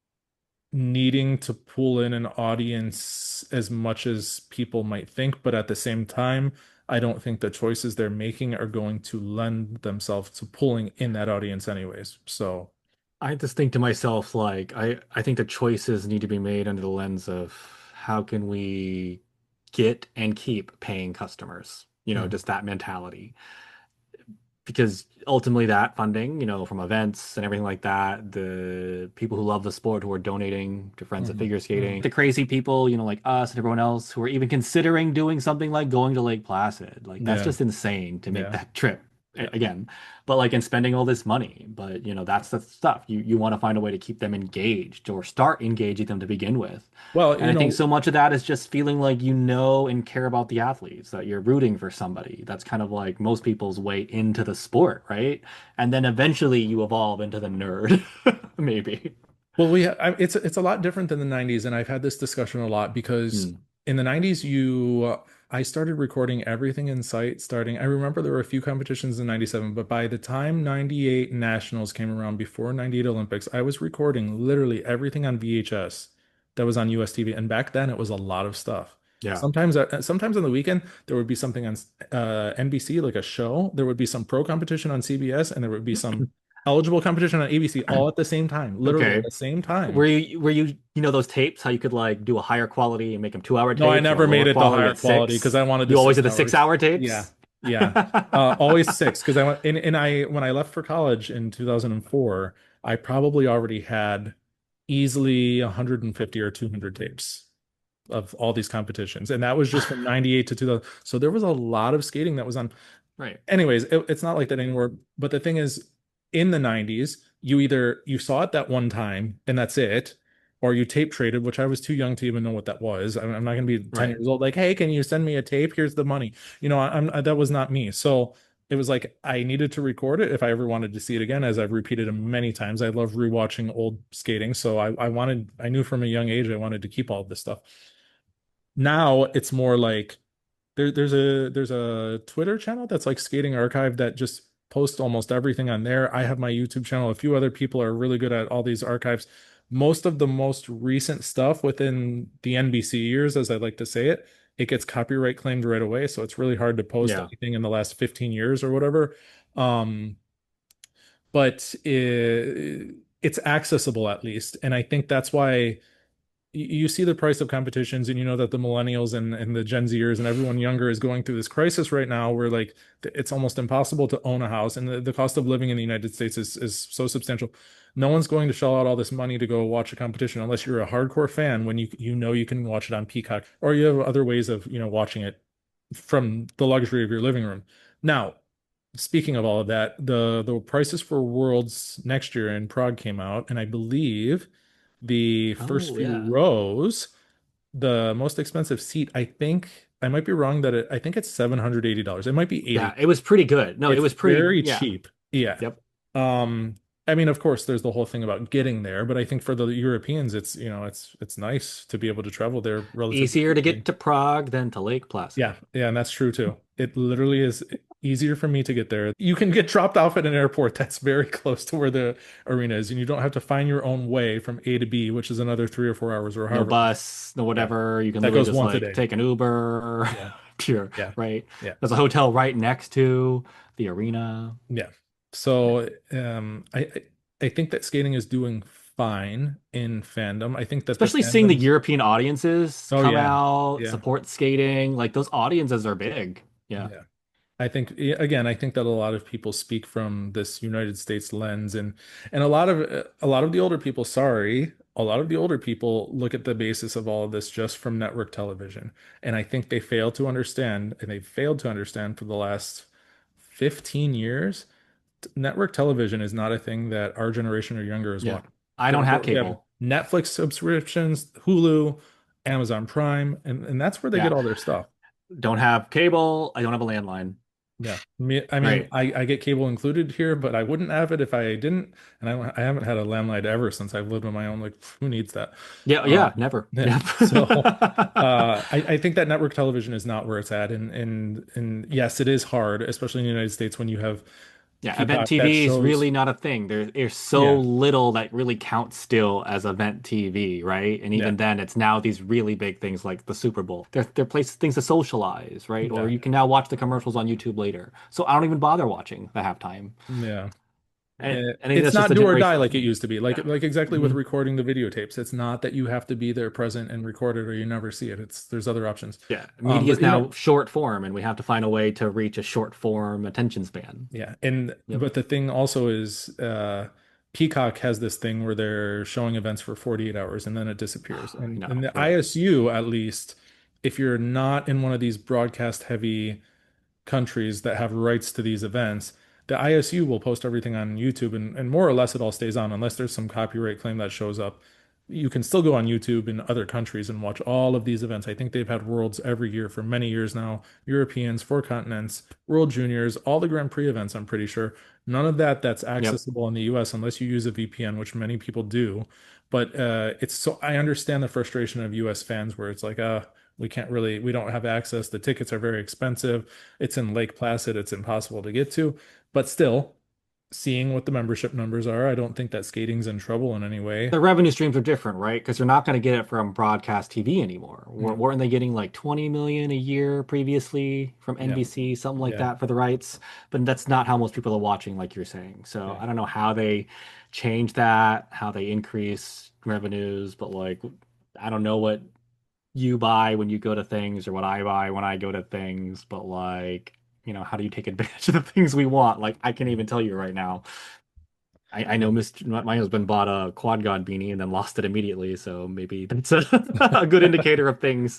[SPEAKER 1] needing to pull in an audience as much as people might think, but at the same time, I don't think the choices they're making are going to lend themselves to pulling in that audience anyways. So,
[SPEAKER 2] I just think to myself, like, I think the choices need to be made under the lens of how can we get and keep paying customers?
[SPEAKER 1] mhm,
[SPEAKER 2] Just that mentality. Because ultimately that funding, from events and everything like that, the people who love the sport who are donating to Friends of
[SPEAKER 1] mhm,
[SPEAKER 2] Figure
[SPEAKER 1] mhm.
[SPEAKER 2] Skating, the crazy people, like us and everyone else who are even considering doing something like going to Lake Placid. Like that's
[SPEAKER 1] Yeah,
[SPEAKER 2] just insane to make
[SPEAKER 1] yeah,
[SPEAKER 2] that trip
[SPEAKER 1] yeah.
[SPEAKER 2] again. But like and spending all this money. But that's the stuff. You want to find a way to keep them engaged or start engaging them to begin with.
[SPEAKER 1] Well,
[SPEAKER 2] And I think so much of that is just feeling like and care about the athletes, that you're rooting for somebody. That's kind of like most people's way into the sport, right? And then eventually you evolve into the nerd, maybe.
[SPEAKER 1] well, it's a lot different than the 90s, and I've had this discussion a lot because
[SPEAKER 2] Hmm.
[SPEAKER 1] in the 90s I started recording everything in sight starting. I remember there were a few competitions in 97, but by the time 98 Nationals came around before 98 Olympics, I was recording literally everything on VHS that was on US TV, and back then it was a lot of stuff.
[SPEAKER 2] Yeah.
[SPEAKER 1] Sometimes on the weekend there would be something on NBC like a show. There would be some pro competition on CBS, and there would be some eligible competition on ABC all at the same time, literally at
[SPEAKER 2] Okay.
[SPEAKER 1] the same time.
[SPEAKER 2] Were you those tapes, how you could like do a higher quality and make them 2 hour
[SPEAKER 1] No, I
[SPEAKER 2] tapes or a
[SPEAKER 1] never made
[SPEAKER 2] lower
[SPEAKER 1] it the
[SPEAKER 2] quality
[SPEAKER 1] higher
[SPEAKER 2] at
[SPEAKER 1] quality because
[SPEAKER 2] six?
[SPEAKER 1] I wanted the
[SPEAKER 2] You always
[SPEAKER 1] six
[SPEAKER 2] did the six
[SPEAKER 1] hours.
[SPEAKER 2] hour
[SPEAKER 1] Yeah,
[SPEAKER 2] tapes?
[SPEAKER 1] yeah. Always six because I went and I when I left for college in 2004, I probably already had easily 150 or 200 tapes of all these competitions, and that was just from 98 to 2000. So there was a lot of skating that was on.
[SPEAKER 2] Right.
[SPEAKER 1] Anyways, it's not like that anymore. But the thing is, in the 90s, you saw it that one time and that's it, or you tape traded, which I was too young to even know what that was. I'm not going to be 10
[SPEAKER 2] Right.
[SPEAKER 1] years old, like, hey, can you send me a tape? Here's the money. That was not me. So it was like I needed to record it if I ever wanted to see it again, as I've repeated it many times. I love rewatching old skating. So I knew from a young age I wanted to keep all of this stuff. Now it's more like there's a Twitter channel that's like Skating Archive that just posts almost everything on there. I have my YouTube channel. A few other people are really good at all these archives. Most of the most recent stuff within the NBC years, as I like to say it, it gets copyright claimed right away. So it's really hard to post
[SPEAKER 2] Yeah.
[SPEAKER 1] anything in the last 15 years or whatever. But it's accessible at least. And I think that's why you see the price of competitions and you know that the millennials and the Gen Zers and everyone younger is going through this crisis right now where like it's almost impossible to own a house and the cost of living in the United States is so substantial. No one's going to shell out all this money to go watch a competition unless you're a hardcore fan when you know you can watch it on Peacock or you have other ways of watching it from the luxury of your living room. Now, speaking of all of that, the prices for Worlds next year in Prague came out, and I believe the first
[SPEAKER 2] Oh,
[SPEAKER 1] few
[SPEAKER 2] yeah.
[SPEAKER 1] rows, the most expensive seat, I think I might be wrong that I think it's $780. It might be
[SPEAKER 2] Yeah,
[SPEAKER 1] 80.
[SPEAKER 2] it was pretty good. No, it
[SPEAKER 1] It's
[SPEAKER 2] was pretty,
[SPEAKER 1] very
[SPEAKER 2] yeah.
[SPEAKER 1] cheap. Yeah.
[SPEAKER 2] Yep.
[SPEAKER 1] Um, I mean, of course, there's the whole thing about getting there, but I think for the Europeans, it's nice to be able to travel there relatively
[SPEAKER 2] Easier to
[SPEAKER 1] quickly.
[SPEAKER 2] get to Prague than to Lake
[SPEAKER 1] Yeah,
[SPEAKER 2] Placid.
[SPEAKER 1] yeah, and that's true too. It literally is easier for me to get there. You can get dropped off at an airport that's very close to where the arena is, and you don't have to find your own way from A to B, which is another 3 or 4 hours or
[SPEAKER 2] No
[SPEAKER 1] however.
[SPEAKER 2] bus, no
[SPEAKER 1] Yeah,
[SPEAKER 2] whatever. You can
[SPEAKER 1] that
[SPEAKER 2] literally
[SPEAKER 1] goes
[SPEAKER 2] just
[SPEAKER 1] once a
[SPEAKER 2] like
[SPEAKER 1] day.
[SPEAKER 2] take an Uber.
[SPEAKER 1] Yeah,
[SPEAKER 2] Sure,
[SPEAKER 1] yeah,
[SPEAKER 2] right?
[SPEAKER 1] yeah,
[SPEAKER 2] There's a hotel right next to the arena.
[SPEAKER 1] yeah.
[SPEAKER 2] Yeah.
[SPEAKER 1] So, I think that skating is doing fine in fandom. I think that the
[SPEAKER 2] Especially seeing the
[SPEAKER 1] fandoms.
[SPEAKER 2] European audiences
[SPEAKER 1] Oh
[SPEAKER 2] come
[SPEAKER 1] yeah,
[SPEAKER 2] out,
[SPEAKER 1] yeah,
[SPEAKER 2] support skating. Like those audiences are big. Yeah.
[SPEAKER 1] yeah. I think again, I think that a lot of people speak from this United States lens, and a lot of the older people, sorry, a lot of the older people look at the basis of all of this just from network television, and I think they fail to understand, and they've failed to understand for the last 15 years, network television is not a thing that our generation or younger is
[SPEAKER 2] Yeah.
[SPEAKER 1] watching.
[SPEAKER 2] I
[SPEAKER 1] They
[SPEAKER 2] don't have
[SPEAKER 1] they have
[SPEAKER 2] cable.
[SPEAKER 1] Netflix subscriptions, Hulu, Amazon Prime, and that's where they get
[SPEAKER 2] Yeah.
[SPEAKER 1] all their stuff.
[SPEAKER 2] Don't have cable. I don't have a landline.
[SPEAKER 1] Yeah. I mean,
[SPEAKER 2] Right.
[SPEAKER 1] I get cable included here, but I wouldn't have it if I didn't. And I haven't had a landline ever since I've lived on my own. Like, who needs that?
[SPEAKER 2] Yeah, yeah,
[SPEAKER 1] Um,
[SPEAKER 2] never.
[SPEAKER 1] yeah.
[SPEAKER 2] Yep.
[SPEAKER 1] So, I think that network television is not where it's at. And yes, it is hard, especially in the United States when you have
[SPEAKER 2] Yeah, event
[SPEAKER 1] Peacock that
[SPEAKER 2] TV is really
[SPEAKER 1] shows.
[SPEAKER 2] not a thing. There's so
[SPEAKER 1] Yeah.
[SPEAKER 2] little that really counts still as event TV, right? And
[SPEAKER 1] Yeah.
[SPEAKER 2] even then, it's now these really big things like the Super Bowl. They're places things to socialize, right? Or
[SPEAKER 1] Yeah.
[SPEAKER 2] you can now watch the commercials on YouTube later. So I don't even bother watching the halftime.
[SPEAKER 1] Yeah.
[SPEAKER 2] And I think
[SPEAKER 1] It's
[SPEAKER 2] that's just
[SPEAKER 1] not
[SPEAKER 2] a
[SPEAKER 1] do or die
[SPEAKER 2] generational
[SPEAKER 1] like it
[SPEAKER 2] thing.
[SPEAKER 1] used to be.
[SPEAKER 2] Yeah.
[SPEAKER 1] Like exactly with
[SPEAKER 2] Hmm.
[SPEAKER 1] recording the videotapes. It's not that you have to be there present and record it or you never see it. It's there's other options.
[SPEAKER 2] Yeah. Media
[SPEAKER 1] But
[SPEAKER 2] is now short form, and we have to find a way to reach a short form attention span.
[SPEAKER 1] yeah, and
[SPEAKER 2] Yep.
[SPEAKER 1] but the thing also is Peacock has this thing where they're showing events for 48 hours and then it disappears. And
[SPEAKER 2] No,
[SPEAKER 1] in the
[SPEAKER 2] right.
[SPEAKER 1] ISU, at least, if you're not in one of these broadcast heavy countries that have rights to these events, the ISU will post everything on YouTube and more or less it all stays on unless there's some copyright claim that shows up. You can still go on YouTube in other countries and watch all of these events. I think they've had worlds every year for many years now. Europeans, four continents, World Juniors, all the Grand Prix events, I'm pretty sure. None of that's
[SPEAKER 2] Yep.
[SPEAKER 1] accessible in the US unless you use a VPN, which many people do. But it's so I understand the frustration of US fans where it's like, we don't have access. The tickets are very expensive. It's in Lake Placid. It's impossible to get to. But still, seeing what the membership numbers are, I don't think that skating's in trouble in any way.
[SPEAKER 2] The revenue streams are different, right? Because they're not going to get it from broadcast TV anymore.
[SPEAKER 1] Mm,
[SPEAKER 2] Weren't they getting like 20 million a year previously from
[SPEAKER 1] yeah,
[SPEAKER 2] NBC, something like
[SPEAKER 1] yeah,
[SPEAKER 2] that for the rights? But that's not how most people are watching, like you're saying. So
[SPEAKER 1] yeah.
[SPEAKER 2] I don't know how they change that, how they increase revenues, but like I don't know what you buy when you go to things or what I buy when I go to things, but like, how do you take advantage of the things we want? Like I can't even tell you right now. I know my husband bought a Quad God beanie and then lost it immediately, so maybe that's a good indicator of things.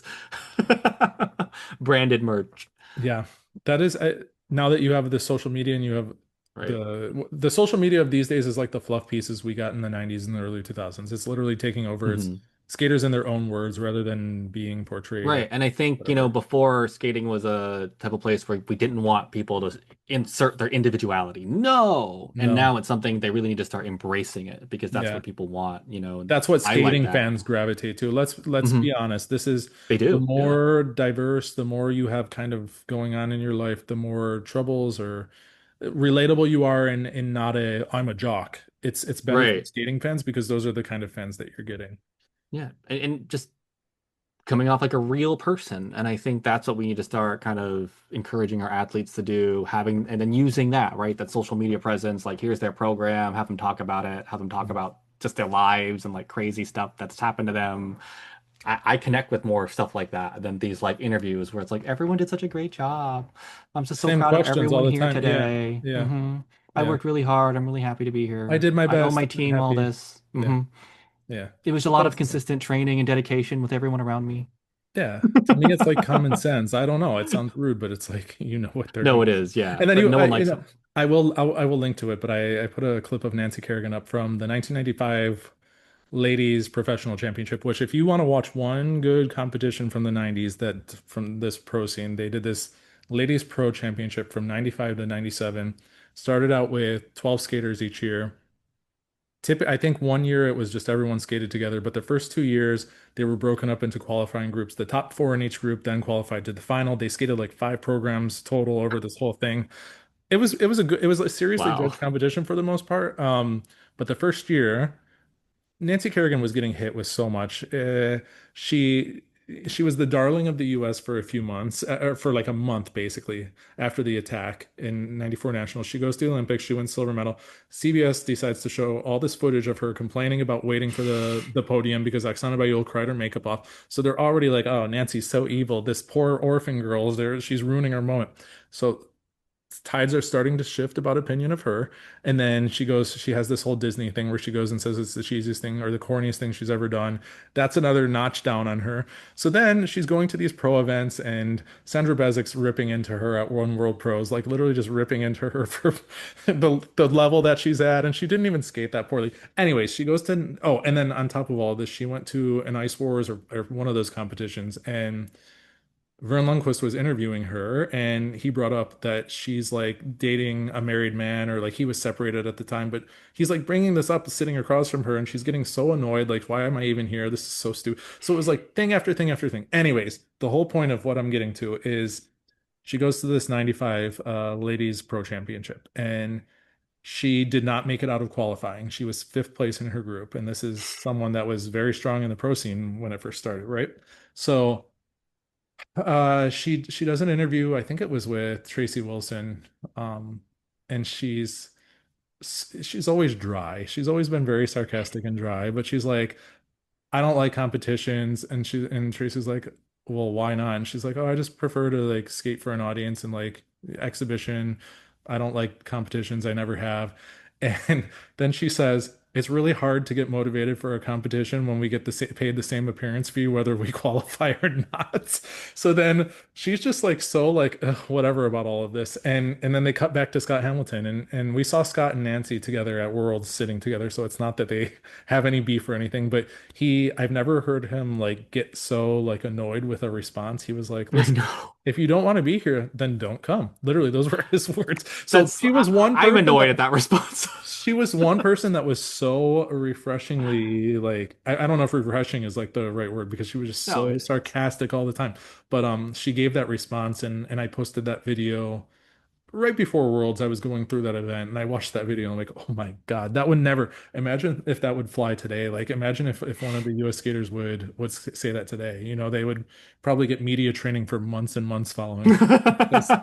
[SPEAKER 2] Branded merch,
[SPEAKER 1] Yeah, that is now that you have the social media and you have
[SPEAKER 2] right?
[SPEAKER 1] the social media of these days is like the fluff pieces we got in the 90s and the early 2000s. It's literally taking over. It's
[SPEAKER 2] Hmm.
[SPEAKER 1] skaters in their own words rather than being portrayed as
[SPEAKER 2] Right. And I think,
[SPEAKER 1] whatever.
[SPEAKER 2] before skating was a type of place where we didn't want people to insert their individuality. No. And
[SPEAKER 1] No.
[SPEAKER 2] now it's something they really need to start embracing it because that's
[SPEAKER 1] Yeah.
[SPEAKER 2] what people want, and
[SPEAKER 1] That's what
[SPEAKER 2] I like
[SPEAKER 1] skating
[SPEAKER 2] that.
[SPEAKER 1] fans gravitate to. Let's
[SPEAKER 2] Hmm.
[SPEAKER 1] be honest. This is
[SPEAKER 2] They
[SPEAKER 1] the
[SPEAKER 2] do. Yeah.
[SPEAKER 1] more diverse, the more you have kind of going on in your life, the more troubles or relatable you are and not a I'm a jock. It's better for
[SPEAKER 2] Right.
[SPEAKER 1] skating fans because those are the kind of fans that you're getting.
[SPEAKER 2] Yeah. And just coming off like a real person. And I think that's what we need to start kind of encouraging our athletes to do, having and then using that, right? That social media presence, like here's their program, have them talk about it, have them talk about just their lives and like crazy stuff that's happened to them. I connect with more stuff like that than these like interviews where it's like everyone did such a great job. I'm just so
[SPEAKER 1] Same
[SPEAKER 2] proud of
[SPEAKER 1] questions all
[SPEAKER 2] everyone
[SPEAKER 1] the
[SPEAKER 2] here
[SPEAKER 1] time. Yeah.
[SPEAKER 2] today.
[SPEAKER 1] Yeah.
[SPEAKER 2] I
[SPEAKER 1] Yeah.
[SPEAKER 2] worked really hard. I'm really happy to be
[SPEAKER 1] I
[SPEAKER 2] here.
[SPEAKER 1] did my
[SPEAKER 2] I owe
[SPEAKER 1] best.
[SPEAKER 2] my
[SPEAKER 1] I'm
[SPEAKER 2] team all
[SPEAKER 1] happy.
[SPEAKER 2] this.
[SPEAKER 1] Yeah. Yeah.
[SPEAKER 2] It was a lot of
[SPEAKER 1] That's
[SPEAKER 2] consistent training and dedication with everyone around me.
[SPEAKER 1] yeah. To me, it's like common sense. I don't know. It sounds rude, but it's like you know what they're
[SPEAKER 2] No,
[SPEAKER 1] doing.
[SPEAKER 2] it is, yeah.
[SPEAKER 1] And then
[SPEAKER 2] But no one
[SPEAKER 1] you
[SPEAKER 2] likes
[SPEAKER 1] know,
[SPEAKER 2] them.
[SPEAKER 1] I will link to it, but I put a clip of Nancy Kerrigan up from the 1995 Ladies Professional Championship, which if you want to watch one good competition from the 90s that from this pro scene, they did this Ladies Pro Championship from 95 to 97. Started out with 12 skaters each year. I think one year it was just everyone skated together, but the first 2 years they were broken up into qualifying groups. The top four in each group then qualified to the final. They skated like five programs total over this whole thing. It was a seriously
[SPEAKER 2] Wow.
[SPEAKER 1] judged competition for the most part. But the first year, Nancy Kerrigan was getting hit with so much. She she was the darling of the U.S. for a few months, or for like a month basically after the attack in '94 Nationals. She goes to the Olympics. She wins silver medal. CBS decides to show all this footage of her complaining about waiting for the podium because Oksana Bayul cried her makeup off. So they're already like, "Oh, Nancy's so evil. This poor orphan girl is there. She's ruining her moment." So tides are starting to shift about opinion of her. And then she has this whole Disney thing where she goes and says it's the cheesiest thing or the corniest thing she's ever done. That's another notch down on her. So then she's going to these pro events and Sandra Bezik's ripping into her at One World Pros, like literally just ripping into her for the level that she's at. And she didn't even skate that poorly. Anyways, she goes to, oh, and then on top of all this, she went to an Ice Wars or one of those competitions and Vern Lundquist was interviewing her, and he brought up that she's like dating a married man, or like he was separated at the time, but he's like bringing this up sitting across from her, and she's getting so annoyed, like, why am I even here? This is so stupid. So it was like thing after thing after thing. Anyways, the whole point of what I'm getting to is she goes to this 95 ladies pro championship, and she did not make it out of qualifying. She was fifth place in her group, and this is someone that was very strong in the pro scene when it first started, right? So she does an interview, I think it was with Tracy Wilson, um, and she's always dry. She's always been very sarcastic and dry, but she's like, I don't like competitions. And Tracy's like, well, why not? And she's like, oh, I just prefer to like skate for an audience and like exhibition. I don't like competitions. I never have. And then she says, it's really hard to get motivated for a competition when we get paid the same appearance fee, whether we qualify or not. So then she's just like so like ugh, whatever about all of this. And then they cut back to Scott Hamilton, and we saw Scott and Nancy together at Worlds sitting together. So it's not that they have any beef or anything, but I've never heard him like get so like annoyed with a response. He was like,
[SPEAKER 2] I
[SPEAKER 1] listen,
[SPEAKER 2] know.
[SPEAKER 1] if you don't want to be here, then don't come. Literally, those were his words. So
[SPEAKER 2] That's I'm annoyed at that response.
[SPEAKER 1] she was one person that was so refreshingly like I don't know if refreshing is like the right word, because she was just
[SPEAKER 2] No,
[SPEAKER 1] so
[SPEAKER 2] it is.
[SPEAKER 1] sarcastic all the time. But she gave that response, and I posted that video right before Worlds. I was going through that event, and I watched that video, and I'm like, oh my God, that would never imagine if that would fly today. Like imagine if one of the US skaters would say that today. You know, they would probably get media training for months and months following. Because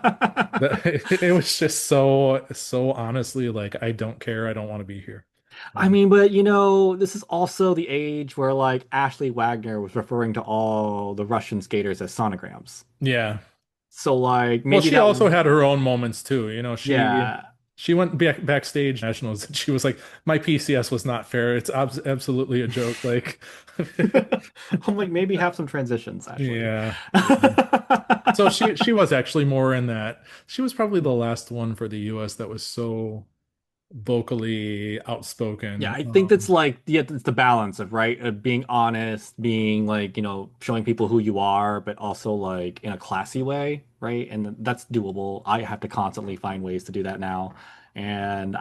[SPEAKER 1] it was just so honestly like I don't care. I don't want to be here.
[SPEAKER 2] I mean, but this is also the age where like Ashley Wagner was referring to all the Russian skaters as sonograms.
[SPEAKER 1] Yeah.
[SPEAKER 2] So like
[SPEAKER 1] Well,
[SPEAKER 2] maybe
[SPEAKER 1] she
[SPEAKER 2] that,
[SPEAKER 1] also had her own moments too. You know,
[SPEAKER 2] yeah.
[SPEAKER 1] she went backstage nationals, and she was like, "My PCS was not fair. It's absolutely a joke." Like,
[SPEAKER 2] I'm like maybe have some transitions, Ashley.
[SPEAKER 1] yeah, yeah. So she was actually more in that. She was probably the last one for the US that was so vocally
[SPEAKER 2] Yeah,
[SPEAKER 1] outspoken.
[SPEAKER 2] I think that's like it's the balance of right of being honest, being like, showing people who you are, but also like in a classy way, right? And that's doable. I have to constantly find ways to do that now. And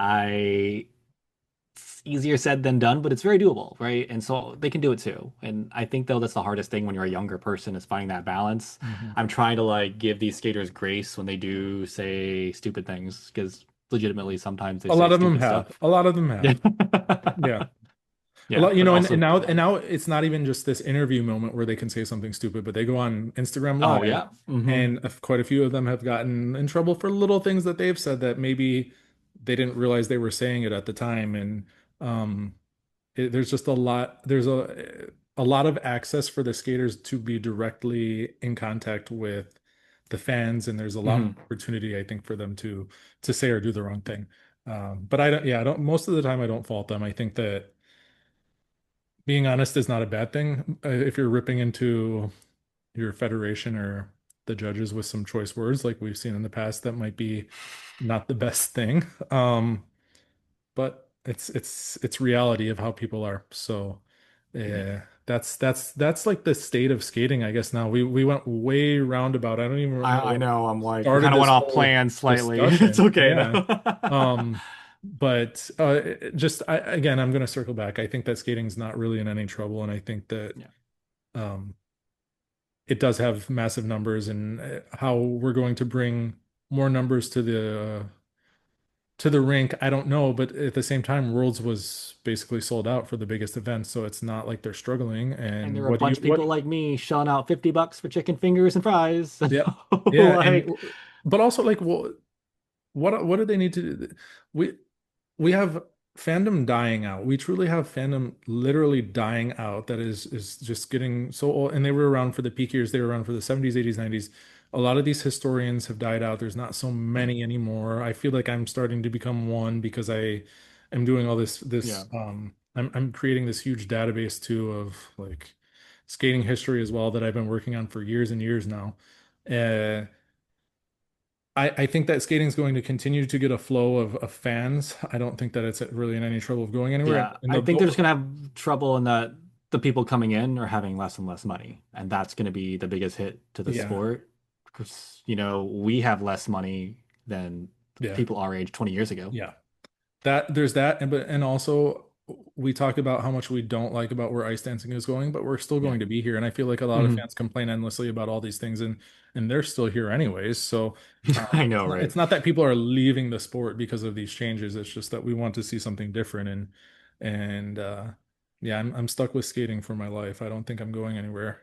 [SPEAKER 2] it's easier said than done, but it's very doable, right? And so they can do it too. And I think though that's the hardest thing when you're a younger person is finding that balance.
[SPEAKER 1] Mhm.
[SPEAKER 2] I'm trying to like give these skaters grace when they do say stupid things because legitimately sometimes they
[SPEAKER 1] A
[SPEAKER 2] say
[SPEAKER 1] lot of them
[SPEAKER 2] stupid
[SPEAKER 1] have.
[SPEAKER 2] stuff.
[SPEAKER 1] A lot of them
[SPEAKER 2] Yeah.
[SPEAKER 1] have. Yeah. A
[SPEAKER 2] Yeah,
[SPEAKER 1] lot,
[SPEAKER 2] but
[SPEAKER 1] and,
[SPEAKER 2] also
[SPEAKER 1] now
[SPEAKER 2] yeah.
[SPEAKER 1] it's not even just this interview moment where they can say something stupid, but they go on Instagram
[SPEAKER 2] Oh
[SPEAKER 1] Live,
[SPEAKER 2] yeah. Hmm.
[SPEAKER 1] and quite a few of them have gotten in trouble for little things that they've said that maybe they didn't realize they were saying it at the time. And um, there's just a lot. There's a lot of access for the skaters to be directly in contact with the fans, and there's a lot more
[SPEAKER 2] Hmm.
[SPEAKER 1] opportunity, I think, for them to say or do the wrong thing. But I don't. Yeah, I don't. Most of the time, I don't fault them. I think that being honest is not a bad thing. If you're ripping into your federation or the judges with some choice words, like we've seen in the past, that might be not the best thing. But it's reality of how people are. So yeah, that's like the state of skating, I guess. Now we went way roundabout. I don't even know
[SPEAKER 2] I
[SPEAKER 1] what
[SPEAKER 2] know. I'm like we
[SPEAKER 1] started
[SPEAKER 2] kind of
[SPEAKER 1] this
[SPEAKER 2] went off
[SPEAKER 1] whole
[SPEAKER 2] plan slightly. It's
[SPEAKER 1] discussion.
[SPEAKER 2] okay
[SPEAKER 1] Yeah.
[SPEAKER 2] though.
[SPEAKER 1] Um, but just again, I'm going to circle back. I think that skating's not really in any trouble, and I think that
[SPEAKER 2] Yeah.
[SPEAKER 1] um, it does have massive numbers, and how we're going to bring more numbers to the rink, I don't know. But at the same time, Worlds was basically sold out for the biggest event, so it's not like they're struggling.
[SPEAKER 2] And there
[SPEAKER 1] And
[SPEAKER 2] were a bunch of people like me shelling out $50 for chicken fingers and fries.
[SPEAKER 1] yeah, yeah, and
[SPEAKER 2] Like,
[SPEAKER 1] but also like, well, what do they need to do? We we have fandom dying out. We truly have fandom literally dying out. That is just getting so old. And they were around for the peak years. They were around for the 70s, 80s, 90s. A lot of these historians have died out. There's not so many anymore. I feel like I'm starting to become one, because I am doing all
[SPEAKER 2] yeah.
[SPEAKER 1] I'm creating this huge database too of like skating history as well, that I've been working on for years and years now. Uh, I think that skating is going to continue to get a flow of fans. I don't think that it's really in any trouble of going anywhere.
[SPEAKER 2] Yeah.
[SPEAKER 1] And
[SPEAKER 2] I think they're just gonna have trouble in that. the people coming in are having less and less money, and that's going to be the biggest hit to the
[SPEAKER 1] Yeah.
[SPEAKER 2] sport because, we have less money than
[SPEAKER 1] Yeah.
[SPEAKER 2] people our age 20 years ago.
[SPEAKER 1] Yeah. That there's that, and also we talk about how much we don't like about where ice dancing is going, but we're still
[SPEAKER 2] Yeah.
[SPEAKER 1] going to be here. And I feel like a lot of
[SPEAKER 2] Hmm.
[SPEAKER 1] fans complain endlessly about all these things, and they're still here anyways. So
[SPEAKER 2] I know, right?
[SPEAKER 1] it's not that people are leaving the sport because of these changes. It's just that we want to see something different. And yeah, I'm stuck with skating for my life. I don't think I'm going anywhere.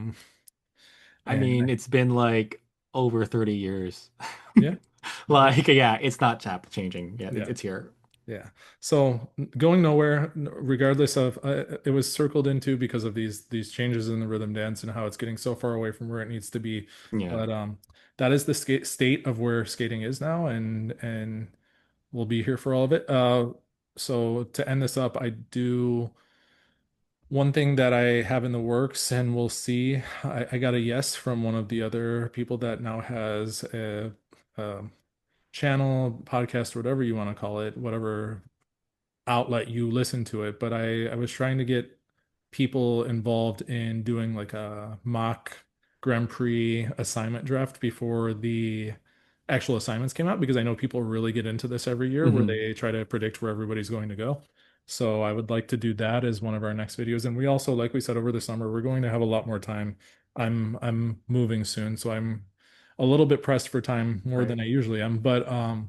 [SPEAKER 2] I
[SPEAKER 1] And
[SPEAKER 2] mean, it's been like over 30 years.
[SPEAKER 1] yeah,
[SPEAKER 2] Like, yeah, it's not changing. Yeah,
[SPEAKER 1] yeah.
[SPEAKER 2] it's here.
[SPEAKER 1] Yeah. So going nowhere, regardless of it was circled into because of these changes in the rhythm dance and how it's getting so far away from where it needs to be.
[SPEAKER 2] Yeah.
[SPEAKER 1] But that is the state of where skating is now, and we'll be here for all of it. So to end this up, I do one thing that I have in the works, and we'll see. I got a yes from one of the other people that now has a channel, podcast, whatever you want to call it, whatever outlet you listen to it, but I was trying to get people involved in doing like a mock Grand Prix assignment draft before the actual assignments came out because I know people really get into this every year where
[SPEAKER 2] Hmm.
[SPEAKER 1] they try to predict where everybody's going to go. So I would like to do that as one of our next videos. And we also, like we said, over the summer, we're going to have a lot more time. I'm moving soon, so I'm a little bit pressed for time more
[SPEAKER 2] Right.
[SPEAKER 1] than I usually am, but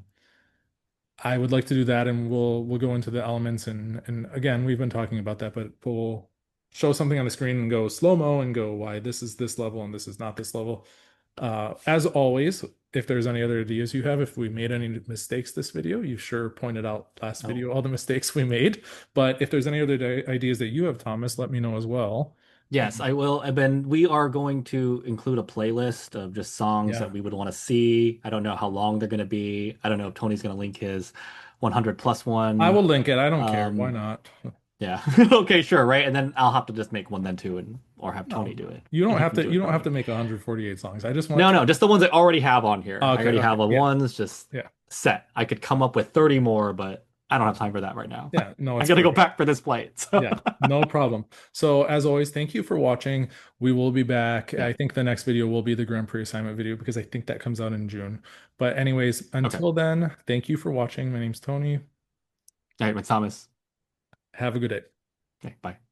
[SPEAKER 1] I would like to do that, and we'll go into the elements, and again, we've been talking about that, but we'll show something on the screen and go slow-mo and go why this is this level and this is not this level. As always, if there's any other ideas you have, if we made any mistakes this video, you sure pointed out last
[SPEAKER 2] Oh,
[SPEAKER 1] video all the mistakes we made. But if there's any other ideas that you have, Thomas, let me know as well.
[SPEAKER 2] yes,
[SPEAKER 1] And
[SPEAKER 2] I will. And then we are going to include a playlist of just songs
[SPEAKER 1] yeah,
[SPEAKER 2] that we would want to see. I don't know how long they're going to be. I don't know if Tony's going to link his 100 plus
[SPEAKER 1] I
[SPEAKER 2] one.
[SPEAKER 1] will link it. I don't care. Why
[SPEAKER 2] Um,
[SPEAKER 1] not?
[SPEAKER 2] yeah. Okay, sure, right? And then I'll have to just make one then too, and or have Tony
[SPEAKER 1] No,
[SPEAKER 2] do it,
[SPEAKER 1] you don't
[SPEAKER 2] and he
[SPEAKER 1] have
[SPEAKER 2] can
[SPEAKER 1] to.
[SPEAKER 2] do
[SPEAKER 1] You
[SPEAKER 2] it for
[SPEAKER 1] don't have
[SPEAKER 2] me.
[SPEAKER 1] to make 148 songs. I just want
[SPEAKER 2] No,
[SPEAKER 1] to.
[SPEAKER 2] no, just the ones I already have on here. I
[SPEAKER 1] Okay,
[SPEAKER 2] already
[SPEAKER 1] okay,
[SPEAKER 2] have the
[SPEAKER 1] yeah,
[SPEAKER 2] ones just
[SPEAKER 1] yeah.
[SPEAKER 2] set. I could come up with 30 more, but I don't have time for that right now.
[SPEAKER 1] Yeah, no,
[SPEAKER 2] I
[SPEAKER 1] it's
[SPEAKER 2] gotta go
[SPEAKER 1] perfect.
[SPEAKER 2] back for this flight. So
[SPEAKER 1] Yeah, no problem. So as always, thank you for watching. We will be back.
[SPEAKER 2] yeah.
[SPEAKER 1] I think the next video will be the Grand Prix assignment video because I think that comes out in June. But anyways,
[SPEAKER 2] Okay.
[SPEAKER 1] until then, thank you for watching. My name's Tony.
[SPEAKER 2] All right, Thomas.
[SPEAKER 1] Have a good day.
[SPEAKER 2] Okay, bye.